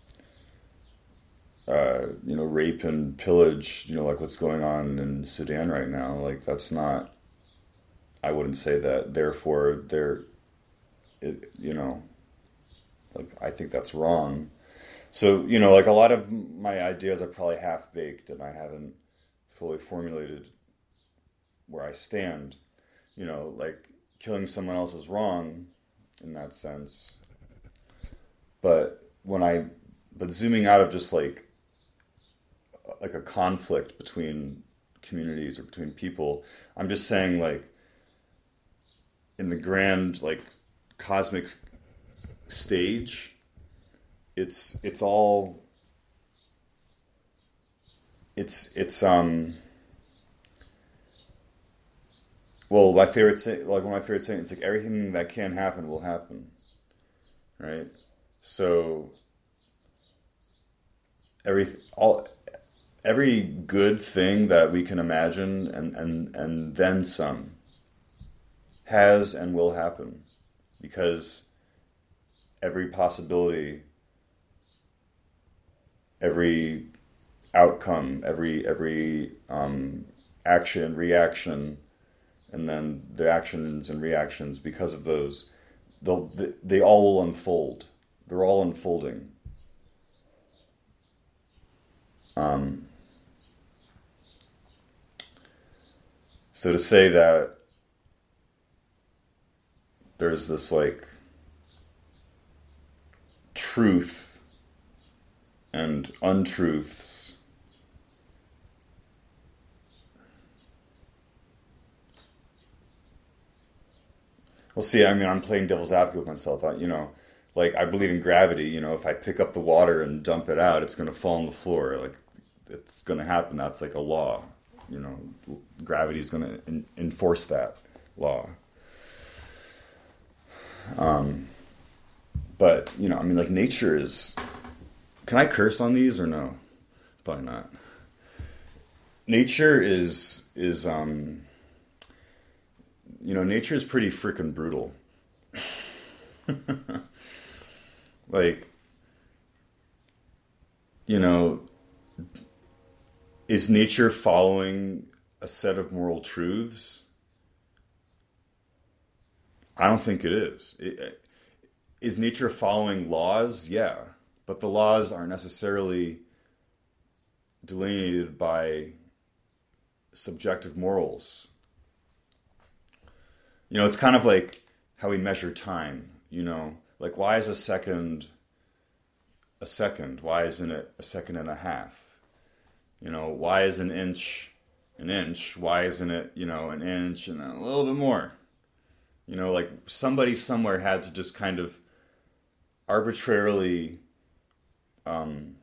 uh, you know, rape and pillage, you know, like what's going on in Sudan right now. Like, that's not, I wouldn't say that, therefore, they're, it, you know, like, I think that's wrong. So, you know, like, a lot of my ideas are probably half-baked, and I haven't fully formulated where I stand. You know, like, killing someone else is wrong in that sense. But when I, but zooming out of just like, like a conflict between communities or between people, I'm just saying, like, in the grand, like, cosmic stage, it's, it's all, it's, it's, um, well, my favorite say, like, one of my favorite sayings, it's like, everything that can happen will happen, right? So, every all every good thing that we can imagine and, and, and then some has and will happen, because every possibility, every outcome, every every um, action, reaction, and then the actions and reactions because of those, they'll, they all will unfold. They're all unfolding. Um, so to say that there's this like truth and untruths, well, see, I mean, I'm playing devil's advocate with myself. I, you know, like, I believe in gravity. You know, if I pick up the water and dump it out, it's going to fall on the floor. Like, it's going to happen. That's like a law. You know, gravity is going to en- enforce that law. Um, but, you know, I mean, like, nature is... Can I curse on these or no? Probably not. Nature is, is um... you know, nature is pretty freaking brutal. Like, you know, is nature following a set of moral truths? I don't think it is. It, is nature following laws? Yeah. But the laws aren't necessarily delineated by subjective morals. You know, it's kind of like how we measure time, you know? Like, why is a second a second? Why isn't it a second and a half? You know, why is an inch an inch? Why isn't it, you know, an inch and then a little bit more? You know, like, somebody somewhere had to just kind of arbitrarily um,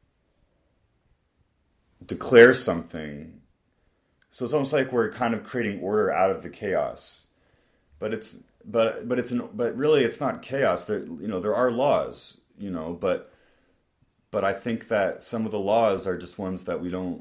declare something. So it's almost like we're kind of creating order out of the chaos. But it's but but it's an, but really it's not chaos. There, you know, there are laws, you know, but but I think that some of the laws are just ones that we don't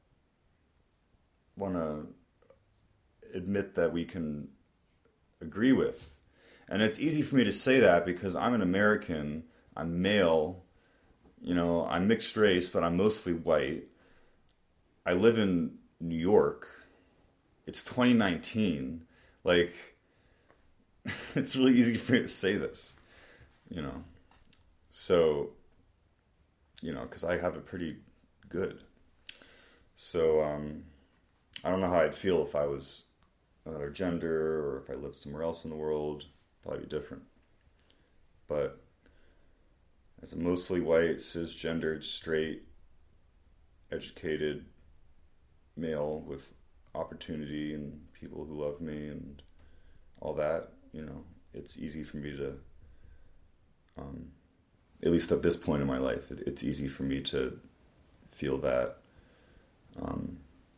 want to admit that we can agree with. And it's easy for me to say that because I'm an American, I'm male, you know, I'm mixed race, but I'm mostly white. I live in New York. It's twenty nineteen. Like, it's really easy for me to say this, you know. So, you know, because I have it pretty good. So, um, I don't know how I'd feel if I was another gender or if I lived somewhere else in the world. Probably be different. But as a mostly white, cisgendered, straight, educated male with opportunity and people who love me and all that, you know, it's easy for me to, um, at least at this point in my life, it, it's easy for me to feel that, um,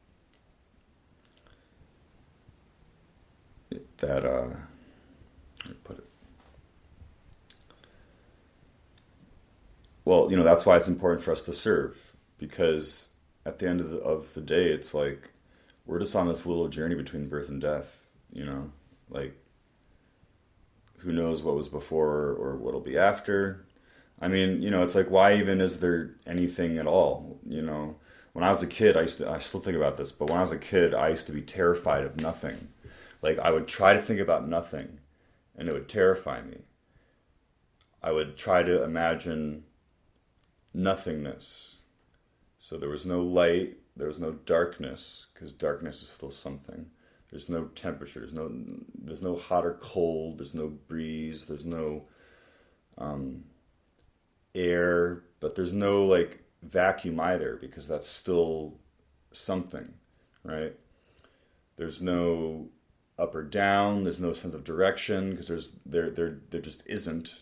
that, uh, how do I put it? Well, you know, that's why it's important for us to serve, because at the end of the, of the day, it's like, we're just on this little journey between birth and death, you know, like, who knows what was before or what'll be after. I mean, you know, it's like, why even is there anything at all? You know, when I was a kid, I used to, I still think about this, but when I was a kid, I used to be terrified of nothing. Like, I would try to think about nothing, and it would terrify me. I would try to imagine nothingness. So there was no light, there was no darkness, because darkness is still something. There's no temperature, there's no, there's no hot or cold, there's no breeze, there's no um, air, but there's no, like, vacuum either, because that's still something, right? There's no up or down, there's no sense of direction, because there's there there there just isn't.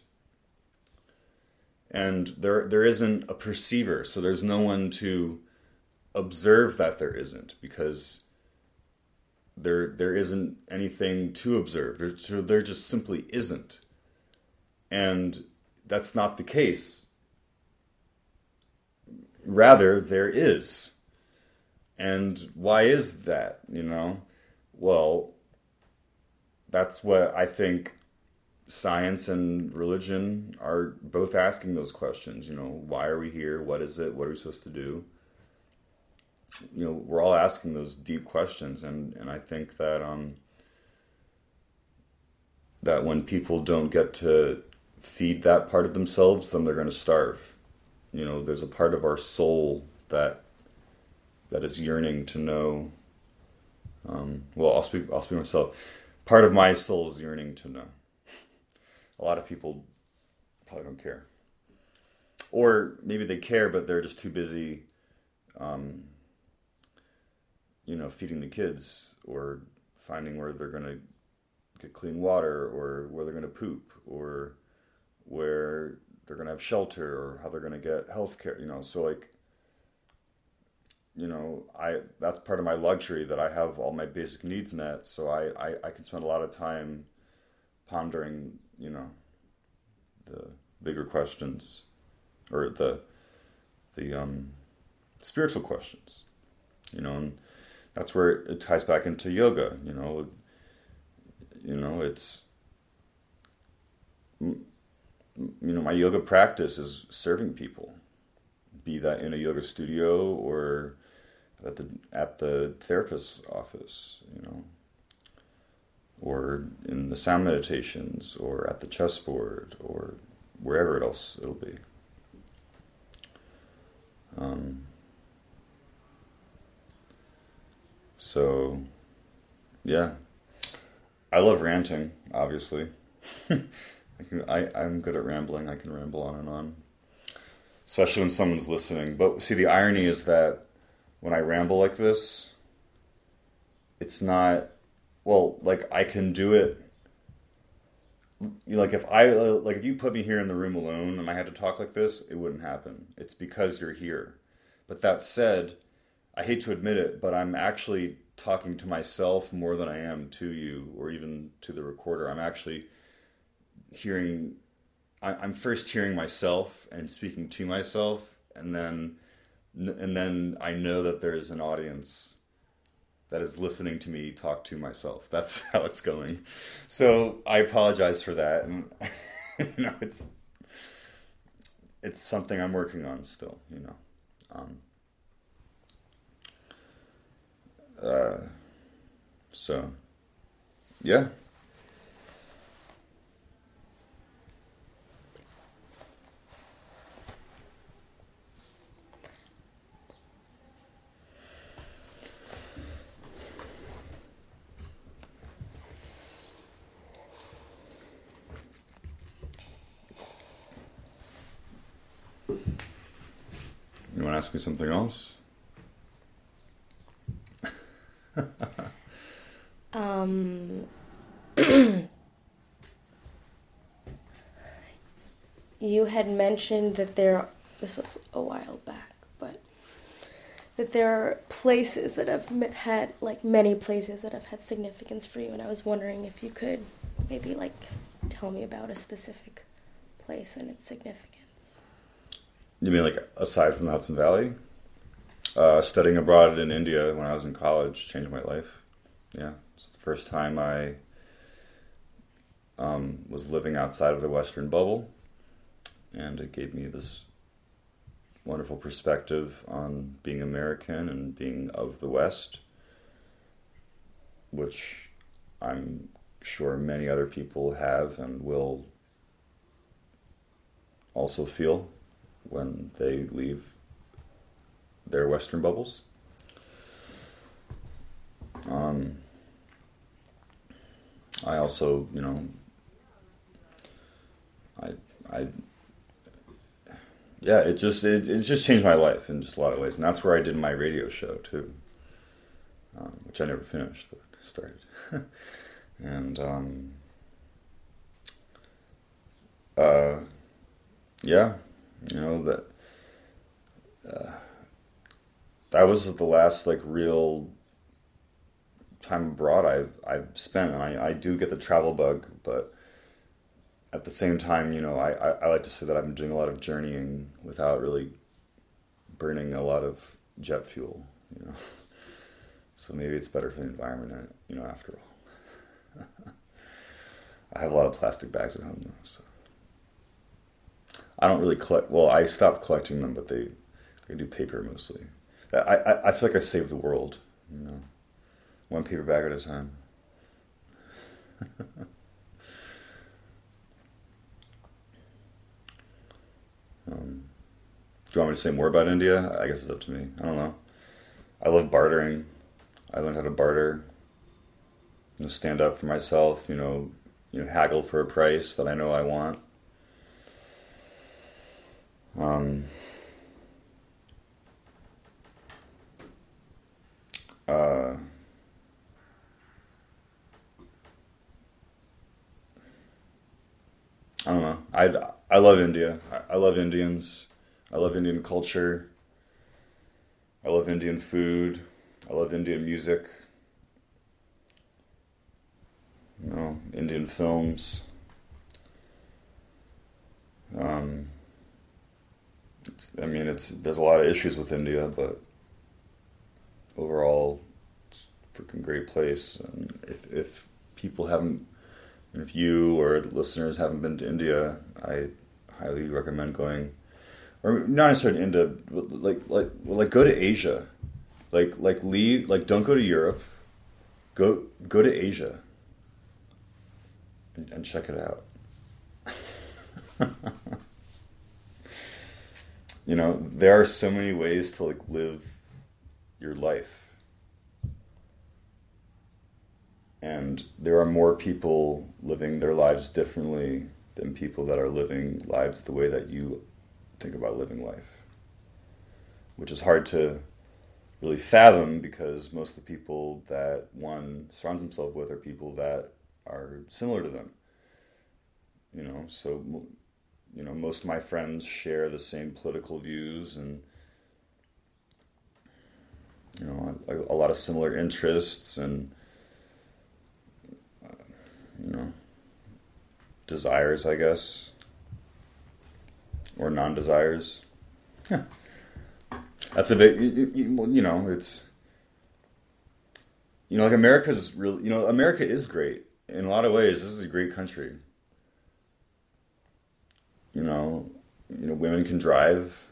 And there there isn't a perceiver, so there's no one to observe that there isn't, because there there isn't anything to observe. There, so there just simply isn't. And that's not the case. Rather, there is. And why is that, you know? Well, that's what I think science and religion are both asking those questions. You know, why are we here? What is it? What are we supposed to do? You know, we're all asking those deep questions, and, and I think that um, that when people don't get to feed that part of themselves, then they're going to starve. You know, there's a part of our soul that that is yearning to know. Um, well, I'll speak. I'll speak myself. Part of my soul is yearning to know. A lot of people probably don't care, or maybe they care, but they're just too busy. Um, you know, feeding the kids, or finding where they're going to get clean water, or where they're going to poop, or where they're going to have shelter, or how they're going to get health care, you know. So like, you know, I that's part of my luxury, that I have all my basic needs met. So I, I, I can spend a lot of time pondering, you know, the bigger questions, or the the um, spiritual questions, you know, and that's where it ties back into yoga. You know, you know, it's, you know, my yoga practice is serving people, be that in a yoga studio or at the at the therapist's office, you know, or in the sound meditations, or at the chessboard, or wherever else it'll be. Um, so, yeah, I love ranting, obviously. I can, I, I'm good at rambling. I can ramble on and on, especially when someone's listening. But see, the irony is that when I ramble like this, it's not, well, like, I can do it. Like, if I, like, if you put me here in the room alone and I had to talk like this, it wouldn't happen. It's because you're here. But that said, I hate to admit it, but I'm actually talking to myself more than I am to you, or even to the recorder. I'm actually hearing, I'm first hearing myself and speaking to myself, and then, and then I know that there's an audience that is listening to me talk to myself. That's how it's going. So I apologize for that, and you know, it's it's something I'm working on still. You know, um, uh, so yeah. You want to ask me something else? um, you had mentioned that there, this was a while back, but that there are places that have had, like many places that have had significance for you, and I was wondering if you could maybe like tell me about a specific place and its significance. You mean like aside from the Hudson Valley? Uh, studying abroad in India when I was in college changed my life. Yeah, it's the first time I um, was living outside of the Western bubble, and it gave me this wonderful perspective on being American and being of the West, which I'm sure many other people have and will also feel when they leave their Western bubbles. Um, I also, you know, I, I, yeah, it just, it, it just changed my life in just a lot of ways. And that's where I did my radio show too, um, which I never finished, but started. and, um, uh, yeah, you know, that, uh, that was the last like real time abroad I've I've spent, and I, I do get the travel bug, but at the same time, you know, I, I, I like to say that I've been doing a lot of journeying without really burning a lot of jet fuel, you know. So maybe it's better for the environment, you know, after all. I have a lot of plastic bags at home though, so. I don't really collect, well, I stopped collecting them, but they, they do paper mostly. I, I, I feel like I saved the world, you know, one paper bag at a time. um, do you want me to say more about India? I guess it's up to me. I don't know. I love bartering. I learned how to barter, you know, stand up for myself, you know, you know, haggle for a price that I know I want. Um, uh, I don't know. I, I love India. I, I love Indians. I love Indian culture. I love Indian food. I love Indian music. You know, Indian films. Um, it's, I mean, it's there's a lot of issues with India, but overall, it's a freaking great place. And if if people haven't, if you or listeners haven't been to India, I highly recommend going. Or not necessarily India, but like like like go to Asia, like like leave like don't go to Europe, go go to Asia. And, and check it out. You know, there are so many ways to like live your life. And there are more people living their lives differently than people that are living lives the way that you think about living life. Which is hard to really fathom because most of the people that one surrounds himself with are people that are similar to them. You know, so, you know, most of my friends share the same political views and, you know, a, a lot of similar interests and, uh, you know, desires, I guess, or non-desires. Yeah. That's a big, you, you, you know, it's, you know, like America's really, you know, America is great. In a lot of ways, this is a great country. You know, you know, women can drive.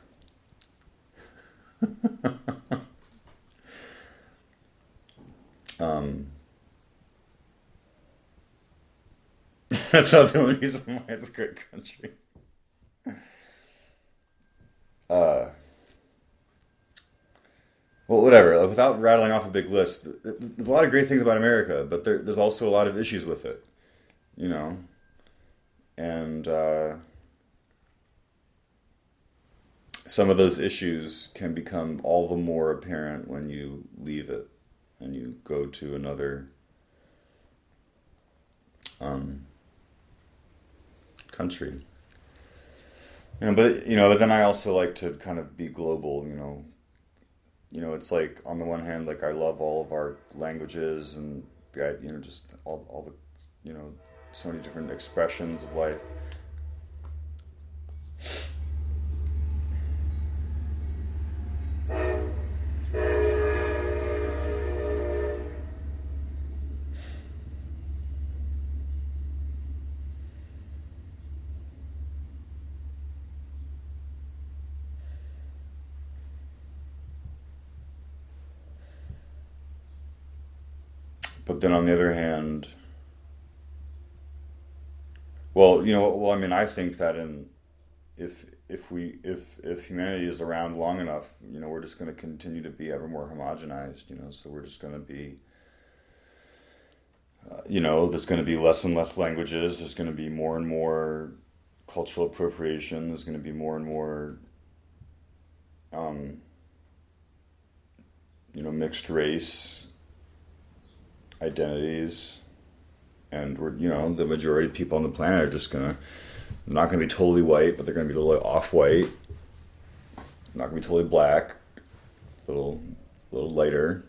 um, that's not the only reason why it's a great country. Uh, well, whatever. Without rattling off a big list, there's a lot of great things about America, but there, there's also a lot of issues with it. You know, and. Uh, Some of those issues can become all the more apparent when you leave it and you go to another um, country. You know, but you know, but then I also like to kind of be global. You know, you know, it's like on the one hand, like I love all of our languages and the you know just all all the you know so many different expressions of life. But then on the other hand, well, you know, well, I mean, I think that in if if we if if humanity is around long enough, you know, we're just going to continue to be ever more homogenized. You know, so we're just going to be, uh, you know, there's going to be less and less languages. There's going to be more and more cultural appropriation. There's going to be more and more, um, you know, mixed race identities, and we're you know the majority of people on the planet are just gonna not gonna be totally white, but they're gonna be a little off-white, not gonna be totally black, a little a little lighter.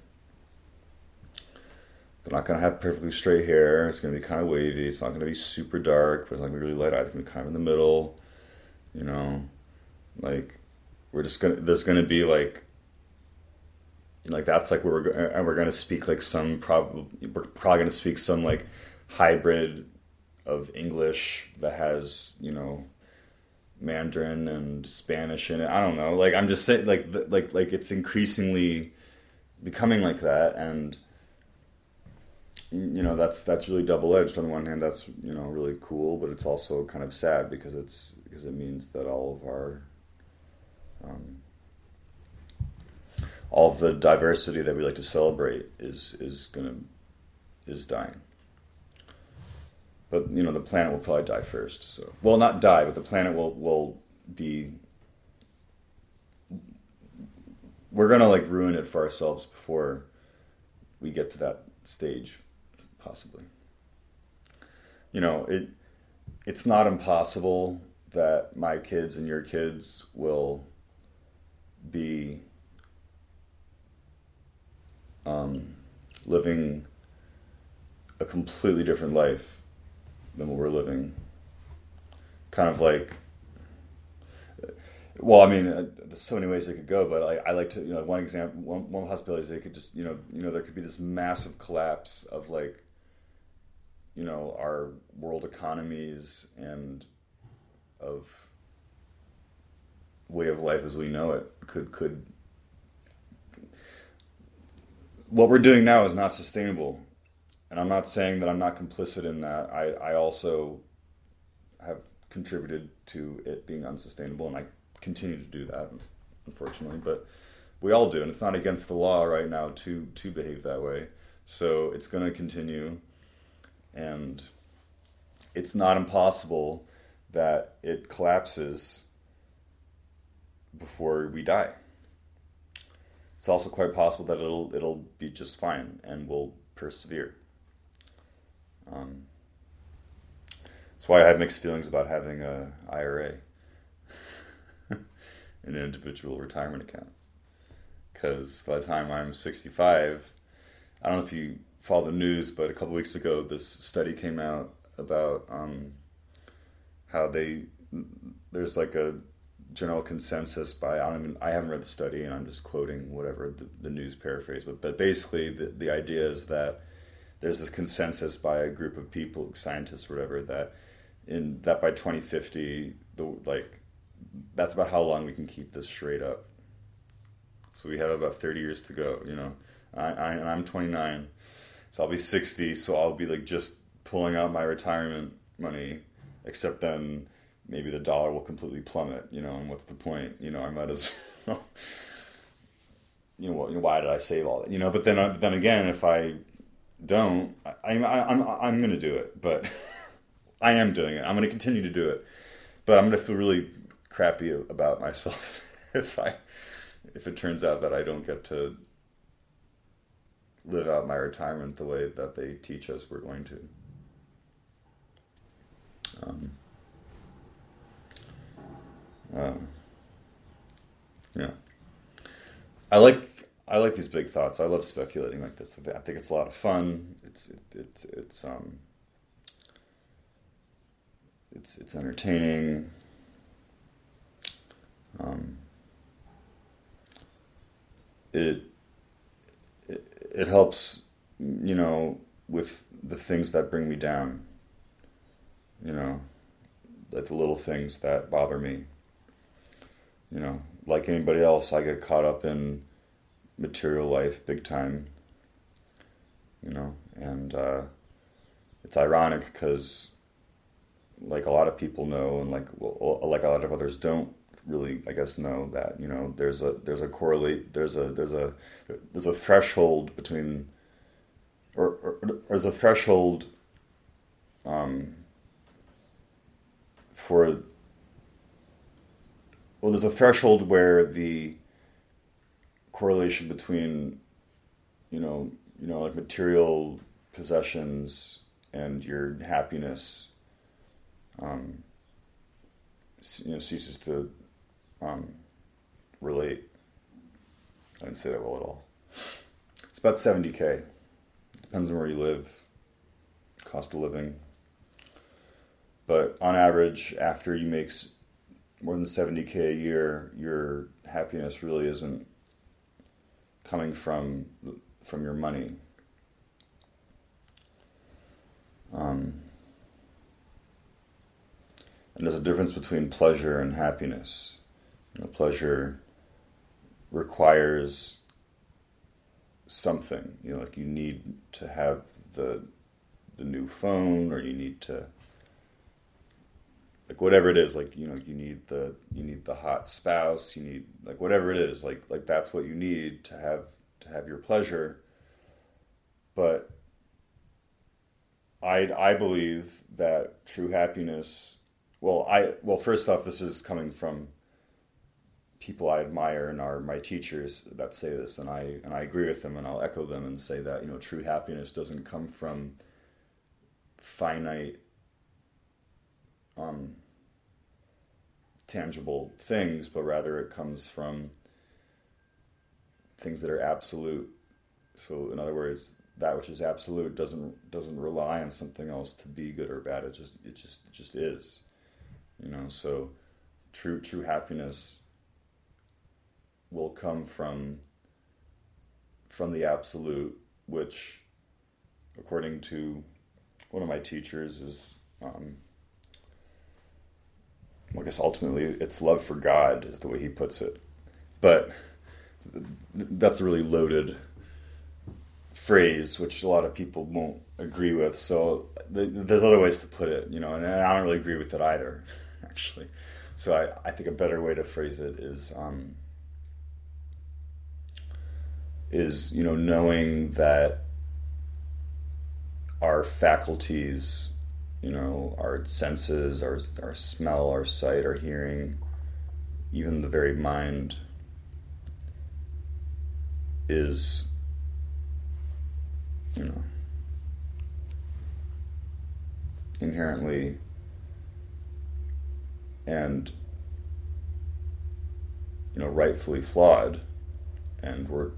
They're not gonna have perfectly straight hair. It's gonna be kind of wavy. It's not gonna be super dark, but it's not gonna be really light. It's gonna be kind of in the middle. You know, like we're just gonna there's gonna be like like that's like where we're go- and we're gonna speak like some probably we're probably gonna speak some like hybrid of English that has, you know, Mandarin and Spanish in it. I don't know. Like I'm just saying, like like like it's increasingly becoming like that, and you know that's that's really double edged. On the one hand, that's, you know, really cool, but it's also kind of sad because it's because it means that all of our um, all of the diversity that we like to celebrate is is gonna is dying. But you know the planet will probably die first. So well, not die, but the planet will will be. We're gonna like ruin it for ourselves before we get to that stage, possibly. You know it. It's not impossible that my kids and your kids will be um, living a completely different life than what we're living. Kind of like, well, I mean, uh, there's so many ways they could go, but I, I like to, you know, one example, one, one possibility is they could just, you know, you know, there could be this massive collapse of like, you know, our world economies and of way of life as we know it could could. What we're doing now is not sustainable. And I'm not saying that I'm not complicit in that. I, I also have contributed to it being unsustainable, and I continue to do that, unfortunately. But we all do, and it's not against the law right now to, to behave that way. So it's going to continue, and it's not impossible that it collapses before we die. It's also quite possible that it'll it'll be just fine, and we'll persevere. Um, that's why I have mixed feelings about having a I R A, an individual retirement account. Because by the time I'm sixty-five, I don't know if you follow the news, but a couple weeks ago, this study came out about um, how they there's like a general consensus by I don't even I haven't read the study, and I'm just quoting whatever the, the news paraphrase, but but basically the the idea is that there's this consensus by a group of people, scientists or whatever, that in that by twenty fifty, the like that's about how long we can keep this straight up. So we have about thirty years to go. You know, I, I and I'm twenty-nine, so I'll be sixty. So I'll be like just pulling out my retirement money, except then maybe the dollar will completely plummet. You know, and what's the point? You know, I might as well. You know, why did I save all that? You know, but then but then again, if I don't, I, I, I'm I'm going to do it, but I am doing it. I'm going to continue to do it, but I'm going to feel really crappy about myself if I if it turns out that I don't get to live out my retirement the way that they teach us we're going to. Um, um, yeah, I like. I like these big thoughts. I love speculating like this. I think it's a lot of fun. It's it, it, it's um it's it's entertaining. Um, it, it it helps, you know, with the things that bring me down. You know, like the little things that bother me. You know, like anybody else, I get caught up in material life big time, you know, and uh, it's ironic because like a lot of people know, and like well, like a lot of others don't really, I guess, know that, you know, there's a there's a correlate there's a there's a there's a threshold between or, or, or there's a threshold um, for well there's a threshold where the correlation between, you know, you know, like material possessions and your happiness, um, you know, ceases to um, relate. I didn't say that well at all. It's about seventy K. Depends on where you live, cost of living. But on average, after you make more than seventy K a year, your happiness really isn't coming from from your money. Um, and there's a difference between pleasure and happiness. You know, pleasure requires something. You know, like you need to have the the new phone, or you need to, like, whatever it is, like, you know, you need the you need the hot spouse, you need, like, whatever it is, like like that's what you need to have to have your pleasure. But I I believe that true happiness, well I well first off, this is coming from people I admire and are my teachers that say this, and I and I agree with them, and I'll echo them and say that, you know, true happiness doesn't come from finite, um, tangible things, but rather it comes from things that are absolute. So, in other words, that which is absolute doesn't doesn't rely on something else to be good or bad. It just it just it just is, you know. So, true true happiness will come from from the absolute, which, according to one of my teachers, is, um, well, I guess ultimately it's love for God, is the way he puts it. But that's a really loaded phrase, which a lot of people won't agree with. So th- there's other ways to put it, you know, and I don't really agree with it either, actually. So I, I think a better way to phrase it is, um, is, you know, knowing that our faculties, you know, our senses, our our smell, our sight, our hearing, even the very mind is, you know, inherently and, you know, rightfully flawed, and we're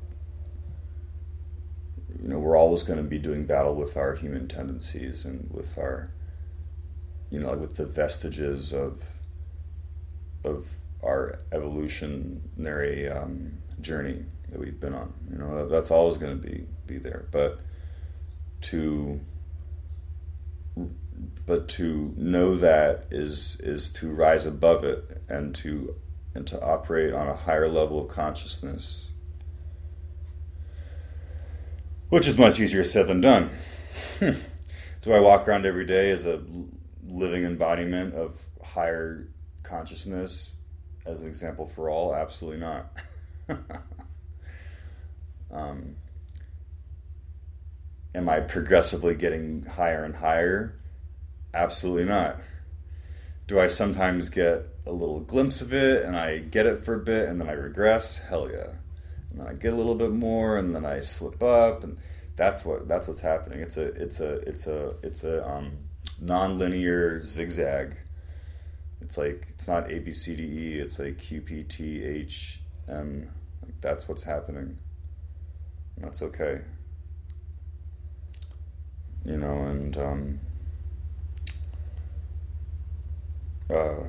you know, we're always going to be doing battle with our human tendencies and with our, you know, with the vestiges of of our evolutionary um, journey that we've been on. You know, that's always going to be be there. But to but to know that is is to rise above it, and to and to operate on a higher level of consciousness, which is much easier said than done. Do I walk around every day as a living embodiment of higher consciousness as an example for all? Absolutely not. um, am I progressively getting higher and higher? Absolutely not. Do I sometimes get a little glimpse of it and I get it for a bit and then I regress? Hell yeah. And then I get a little bit more, and then I slip up, and that's what that's what's happening. It's a it's a it's a it's a um, non-linear zigzag. It's like, it's not A B C D E. It's like Q P T H M. Like, that's what's happening. And that's okay. You know, and um, uh,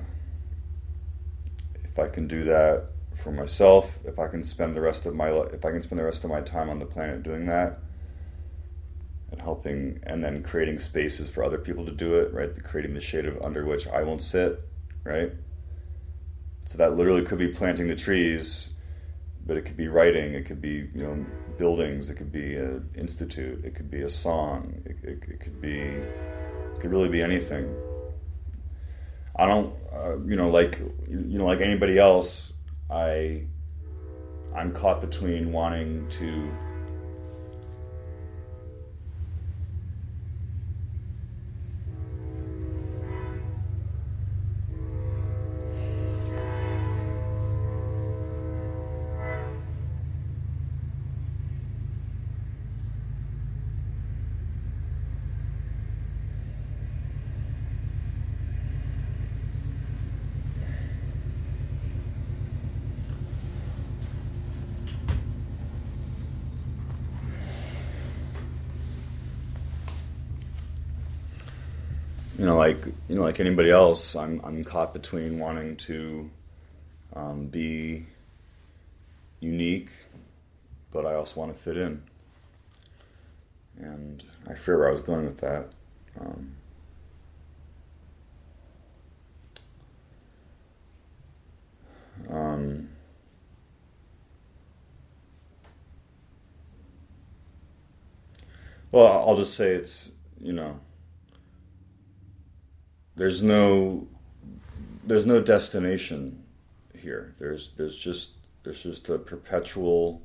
if I can do that for myself, if I can spend the rest of my if I can spend the rest of my time on the planet doing that, and helping, and then creating spaces for other people to do it, right? The creating the shade of under which I won't sit, right? So that literally could be planting the trees, but it could be writing, it could be, you know, buildings, it could be an institute, it could be a song, it, it, it could be, it could really be anything. I don't, uh, you know, like, you know, like anybody else, I, I'm caught between wanting to you know, like you know, like anybody else, I'm I'm caught between wanting to um, be unique but I also want to fit in. And I fear where I was going with that. Um, um, well, I'll just say it's, you know, there's no, there's no destination here. There's, there's just, there's just a perpetual,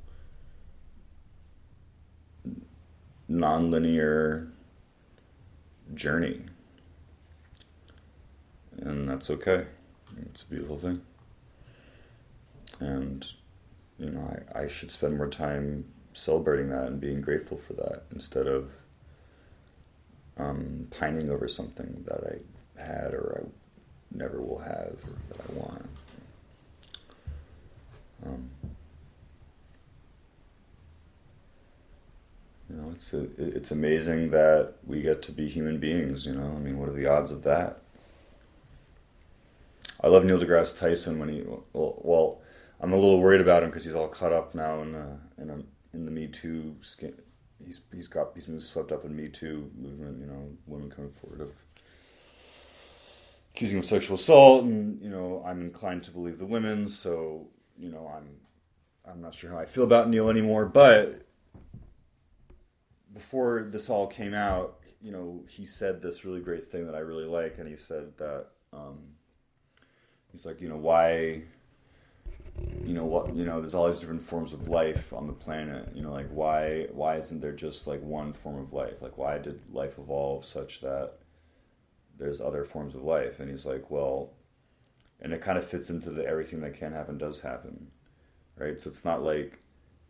non-linear journey, and that's okay. It's a beautiful thing, and you know, I, I should spend more time celebrating that and being grateful for that instead of um, pining over something that I had or I never will have or that I want. Um, You know, it's a, it's amazing that we get to be human beings, you know? I mean, what are the odds of that? I love Neil deGrasse Tyson when he, well, well I'm a little worried about him because he's all caught up now in a, in a, in the Me Too, he's he's got, he's been swept up in Me Too movement, you know, women coming forward of accusing him of sexual assault, and, you know, I'm inclined to believe the women, so, you know, I'm, I'm not sure how I feel about Neil anymore, but before this all came out, you know, he said this really great thing that I really like, and he said that, um, he's like, you know, why, you know, what, you know, there's all these different forms of life on the planet, you know, like, why, why isn't there just, like, one form of life? Like, why did life evolve such that there's other forms of life? And he's like, well, and it kind of fits into the everything that can happen does happen, right? So it's not like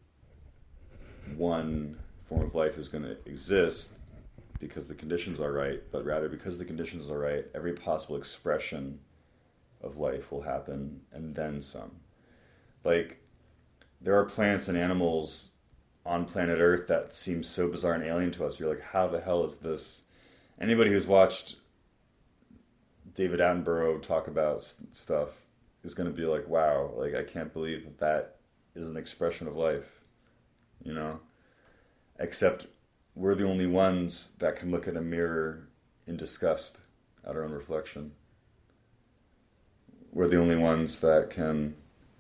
one form of life is going to exist because the conditions are right, but rather because the conditions are right, every possible expression of life will happen, and then some. Like, there are plants and animals on planet Earth that seem so bizarre and alien to us. You're like, how the hell is this? Anybody who's watched David Attenborough talk about st- stuff is going to be like, wow, like, I can't believe that that is an expression of life, you know? Except we're the only ones that can look at a mirror in disgust at our own reflection. We're the only ones that can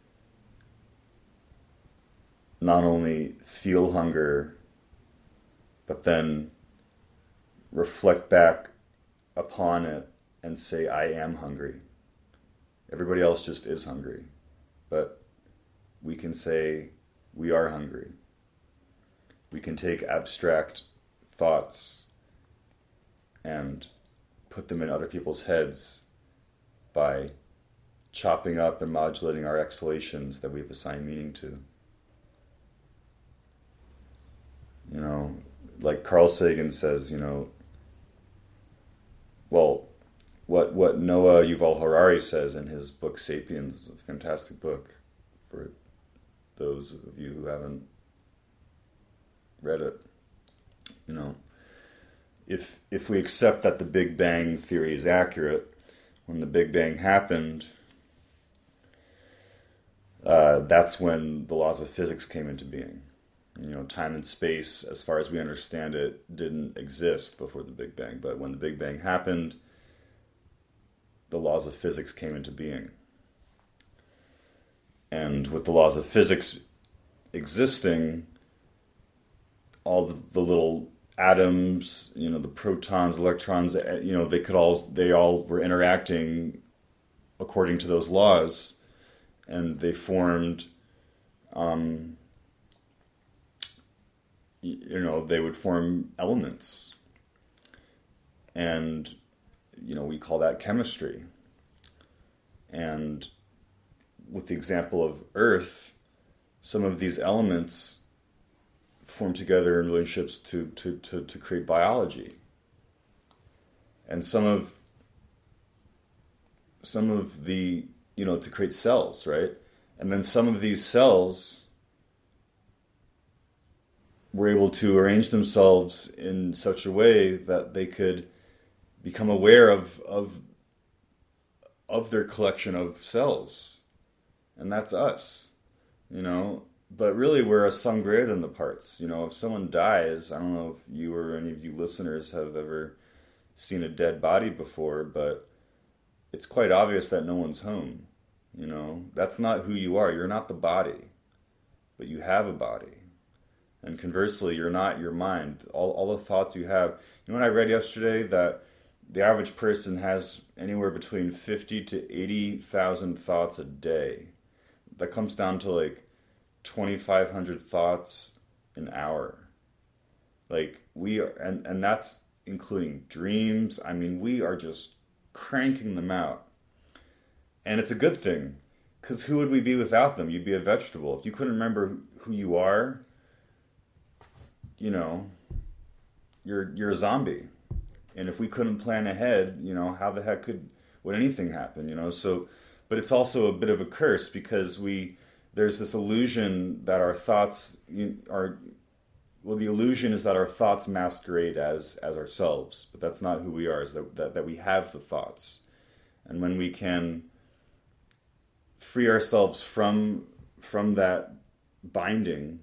not only feel hunger, but then reflect back upon it and say, I am hungry. Everybody else just is hungry. But we can say, we are hungry. We can take abstract thoughts and put them in other people's heads by chopping up and modulating our exhalations that we've assigned meaning to. You know, like Carl Sagan says, you know, well, what what Noah Yuval Harari says in his book Sapiens, a fantastic book for those of you who haven't read it, you know, if if we accept that the Big Bang theory is accurate, when the Big Bang happened, uh, that's when the laws of physics came into being. You know, time and space, as far as we understand it, didn't exist before the Big Bang. But when the Big Bang happened, the laws of physics came into being. And with the laws of physics existing, all the, the little atoms, you know, the protons, electrons, you know, they could all, they all were interacting according to those laws, and they formed, um, you know, they would form elements. And, you know, we call that chemistry. And with the example of Earth, some of these elements form together in relationships to, to, to, to create biology. And some of some of the, you know, to create cells, right? And then some of these cells were able to arrange themselves in such a way that they could become aware of of of their collection of cells. And that's us, you know? but really we're a sum greater than the parts. You know, if someone dies, I don't know if you or any of you listeners have ever seen a dead body before, but it's quite obvious that no one's home. You know, that's not who you are. You're not the body, but you have a body. And conversely, you're not your mind. All, all the thoughts you have. You know what I read yesterday? That the average person has anywhere between fifty to eighty thousand thoughts a day. That comes down to like twenty-five hundred thoughts an hour. Like we are, and, and that's including dreams. I mean, we are just cranking them out. And it's a good thing, because who would we be without them? You'd be a vegetable. If you couldn't remember who you are, you know, you're you're a zombie. And if we couldn't plan ahead, you know, how the heck could would anything happen? You know, so, but it's also a bit of a curse, because we there's this illusion that our thoughts are. Well, the illusion is that our thoughts masquerade as as ourselves, but that's not who we are. Is that that, that we have the thoughts, and when we can free ourselves from from that binding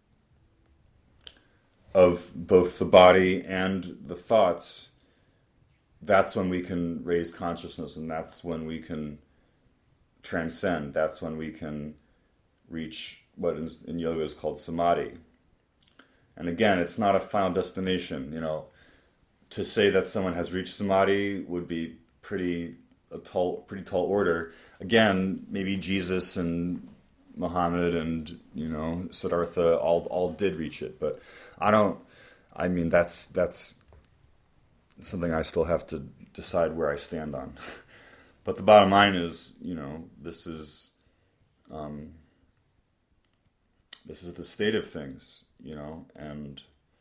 of both the body and the thoughts, that's when we can raise consciousness, and that's when we can transcend. That's when we can reach what in, in yoga is called samadhi. And again, it's not a final destination. You know, to say that someone has reached samadhi would be pretty a tall, pretty tall order. Again, maybe Jesus and Muhammad and, you know, Siddhartha all all did reach it, but I don't. I mean, that's that's something I still have to decide where I stand on. But the bottom line is, you know, this is um, this is the state of things, you know, and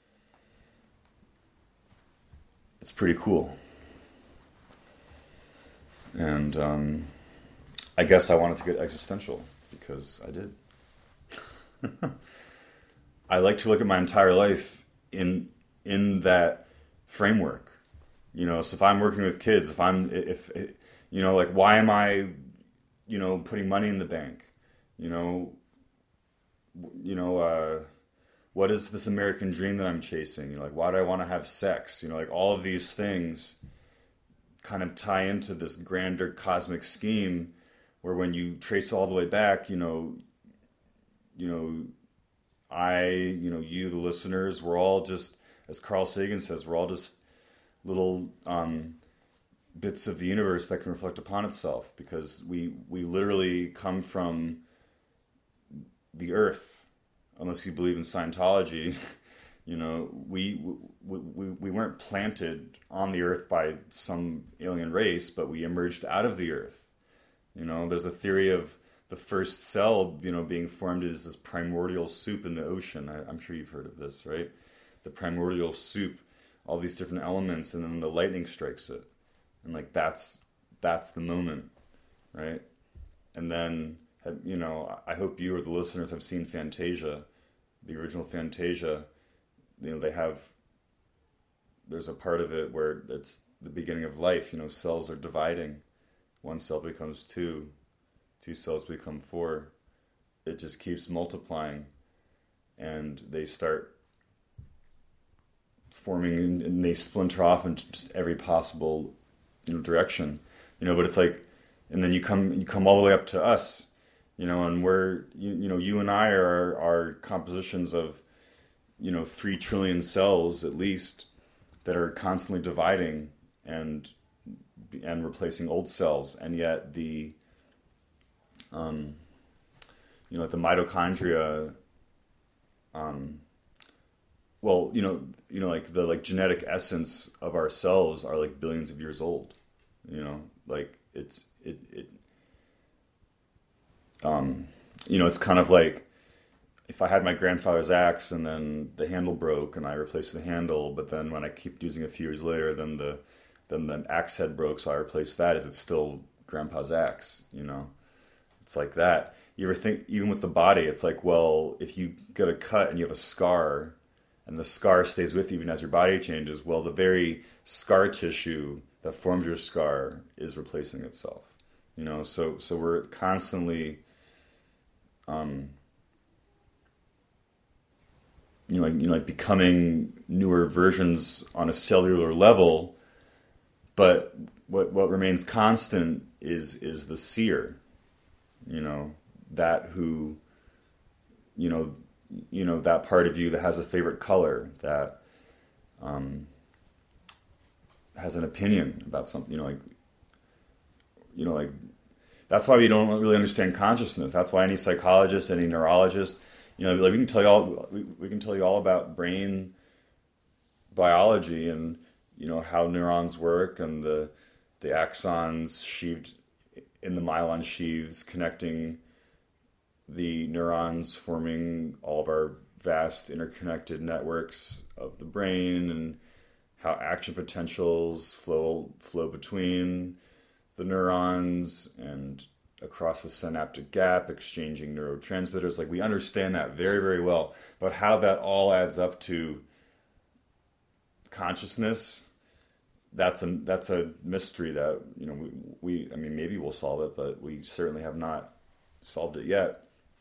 it's pretty cool. And um, I guess I wanted to get existential, because I did. I like to look at my entire life in in that framework. You know, so if I'm working with kids, if I'm, if, if you know, like, why am I, you know, putting money in the bank? You know, you know, uh, what is this American dream that I'm chasing? You know, like, why do I want to have sex? You know, like, all of these things kind of tie into this grander cosmic scheme, where when you trace all the way back, you know, you know, I, you know, you, the listeners, we're all just, as Carl Sagan says, we're all just little um, bits of the universe that can reflect upon itself, because we we literally come from the earth. Unless you believe in Scientology, you know, we, we we we weren't planted on the earth by some alien race, but we emerged out of the earth. You know, there's a theory of the first cell, you know, being formed as this primordial soup in the ocean. I, I'm sure you've heard of this, right? The primordial soup, all these different elements, and then the lightning strikes it, and like that's that's the moment, right? And then, you know, I hope you or the listeners have seen Fantasia, the original Fantasia. You know, they have, there's a part of it where it's the beginning of life. You know, cells are dividing. One cell becomes two, two cells become four. It just keeps multiplying, and they start forming, and they splinter off into just every possible, you know, direction. You know, but it's like, and then you come you come all the way up to us, you know, and we're you, you know you and I are are compositions of, you know, three trillion cells at least, that are constantly dividing and and replacing old cells, and yet the um you know, like the mitochondria, um well, you know, you know, like the like genetic essence of our cells are like billions of years old. You know, like it's it it um you know, it's kind of like if I had my grandfather's axe and then the handle broke and I replaced the handle, but then when I keep using it a few years later, then the then the axe head broke, so I replaced that. Is it still grandpa's axe? You know, it's like that. You ever think, even with the body, it's like, well, if you get a cut and you have a scar, and the scar stays with you even as your body changes, well, the very scar tissue that formed your scar is replacing itself. You know, so so we're constantly um, you know, like, you know, like becoming newer versions on a cellular level, but what what remains constant is is the seer, you know, that who, you know, you know, that part of you that has a favorite color, that um, has an opinion about something, you know, like, you know, like, that's why we don't really understand consciousness. That's why any psychologist, any neurologist, you know, like we can tell you all, we, we can tell you all about brain biology and, you know, how neurons work and the the axons sheathed in the myelin sheaths connecting the neurons, forming all of our vast interconnected networks of the brain, and how action potentials flow flow between the neurons and across the synaptic gap, exchanging neurotransmitters. Like, we understand that very, very well. But how that all adds up to consciousness, that's a that's a mystery that, you know, we, we I mean, maybe we'll solve it, but we certainly have not solved it yet.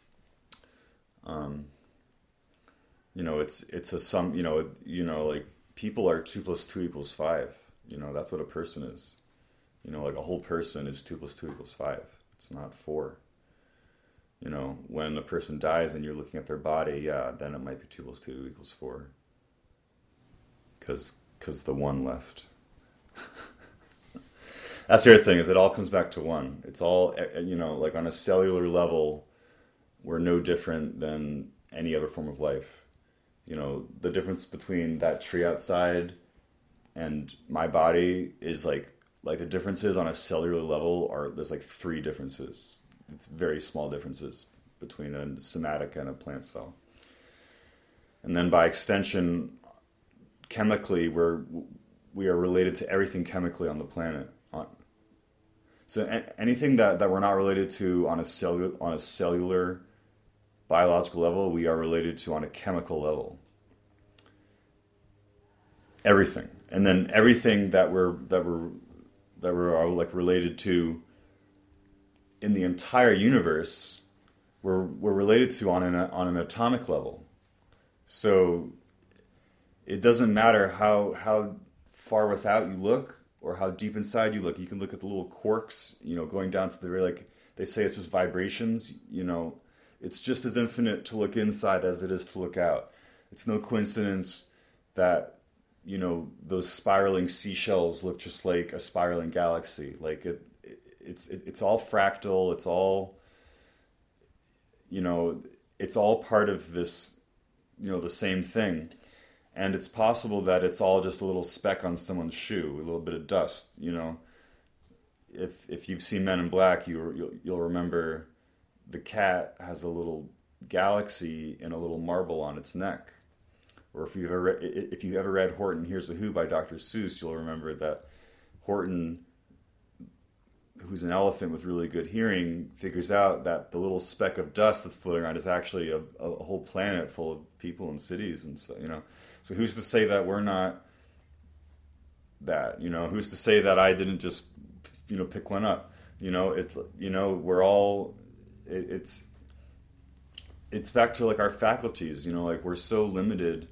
Um, you know, it's it's a sum. You know, you know, like, people are two plus two equals five. You know, that's what a person is. You know, like, a whole person is two plus two equals five. It's not four. You know, when a person dies and you're looking at their body, yeah, then it might be two plus two equals four. Because because the one left. That's the other thing, is it all comes back to one. It's all, you know, like, on a cellular level, we're no different than any other form of life. You know, the difference between that tree outside and my body is like, like the differences on a cellular level are, there's like three differences. It's very small differences between a somatic and a plant cell. And then by extension, chemically, we're, we are related to everything chemically on the planet. So anything that, that we're not related to on a cellular, on a cellular biological level, we are related to on a chemical level. Everything. And then everything that we're that we're that we're like related to in the entire universe, we're we're related to on an on an atomic level. So it doesn't matter how how far without you look or how deep inside you look. You can look at the little quarks, you know, going down to the, like, they say it's just vibrations, you know. It's just as infinite to look inside as it is to look out. It's no coincidence that, you know, those spiraling seashells look just like a spiraling galaxy. Like, it, it it's it, it's all fractal. It's all, you know, it's all part of this, you know, the same thing. And it's possible that it's all just a little speck on someone's shoe, a little bit of dust. You know, if if you've seen Men in Black, you you'll, you'll remember the cat has a little galaxy and a little marble on its neck. Or if you've ever read, if you ever read Horton Hears a Who by Doctor Seuss, you'll remember that Horton, who's an elephant with really good hearing, figures out that the little speck of dust that's floating around is actually a, a whole planet full of people and cities and stuff, you know. So who's to say that we're not that, you know? Who's to say that I didn't just, you know, pick one up? You know, it's, you know, we're all, it, it's, it's back to, like, our faculties, you know, like, we're so limited.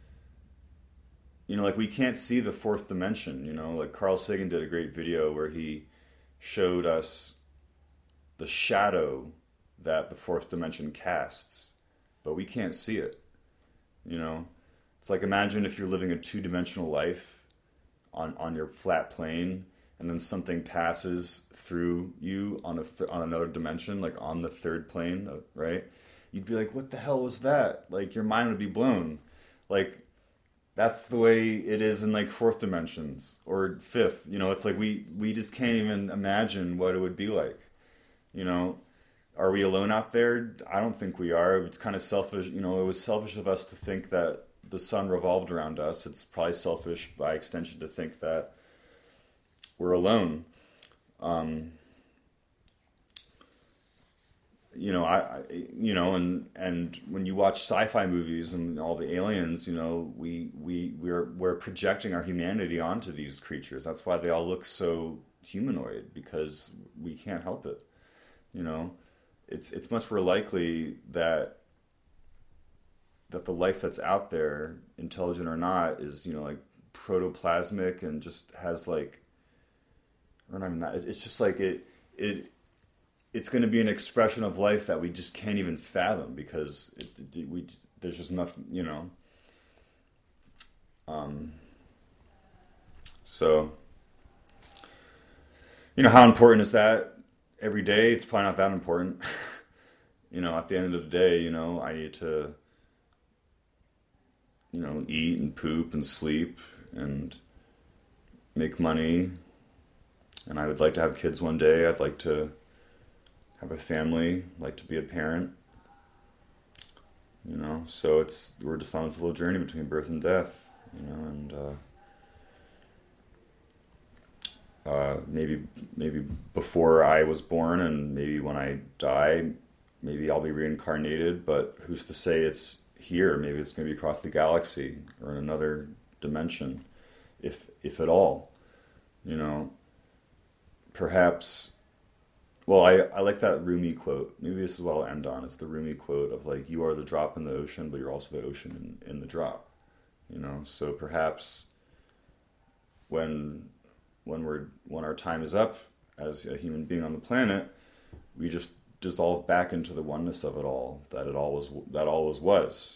You know, like, we can't see the fourth dimension, you know, like Carl Sagan did a great video where he showed us the shadow that the fourth dimension casts, but we can't see it, you know. It's like, imagine if you're living a two-dimensional life on, on your flat plane, and then something passes through you on a th- on another dimension, like on the third plane, right? You'd be like, what the hell was that? Like, your mind would be blown. Like, that's the way it is in, like, fourth dimensions or fifth. You know, it's like we, we just can't even imagine what it would be like. You know, are we alone out there? I don't think we are. It's kind of selfish. You know, it was selfish of us to think that the sun revolved around us. It's probably selfish by extension to think that we're alone. Um, you know, I, I, you know, and, and when you watch sci-fi movies and all the aliens, you know, we, we, we're, we're projecting our humanity onto these creatures. That's why they all look so humanoid, because we can't help it. You know, it's, it's much more likely that that the life that's out there, intelligent or not, is, you know, like protoplasmic and just has like, or not even that. It's just like it it it's going to be an expression of life that we just can't even fathom because it, it, we there's just nothing, you know. Um. So, you know, how important is that? Every day, it's probably not that important. You know, at the end of the day, you know, I need to, you know, eat and poop and sleep and make money. And I would like to have kids one day. I'd like to have a family, like to be a parent. You know, so it's, we're just on this little journey between birth and death, you know, and, uh, Uh, maybe maybe before I was born, and maybe when I die, maybe I'll be reincarnated, but who's to say it's here? Maybe it's going to be across the galaxy or in another dimension, if if at all. You know, perhaps, well, I, I like that Rumi quote. Maybe this is what I'll end on. It's the Rumi quote of like, you are the drop in the ocean, but you're also the ocean in, in the drop. You know, so perhaps when... when we're when our time is up as a human being on the planet, we just dissolve back into the oneness of it all, that it always that always was.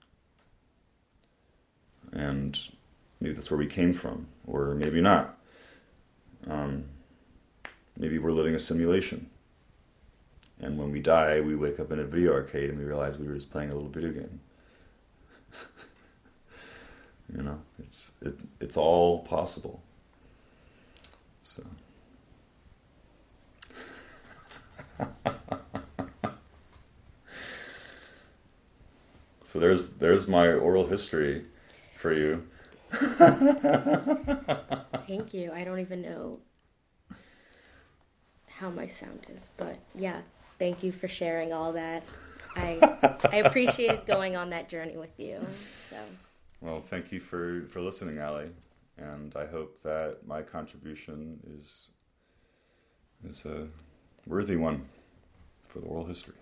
And maybe that's where we came from, or maybe not. Um, maybe we're living a simulation. And when we die, we wake up in a video arcade and we realize we were just playing a little video game. You know, it's it, it's all possible. So, so there's there's my oral history for you. Thank you. I don't even know how my sound is, but yeah, thank you for sharing all that. I I appreciated going on that journey with you. So, well, thank you for, for listening, Allie. And I hope that my contribution is is a worthy one for the oral history.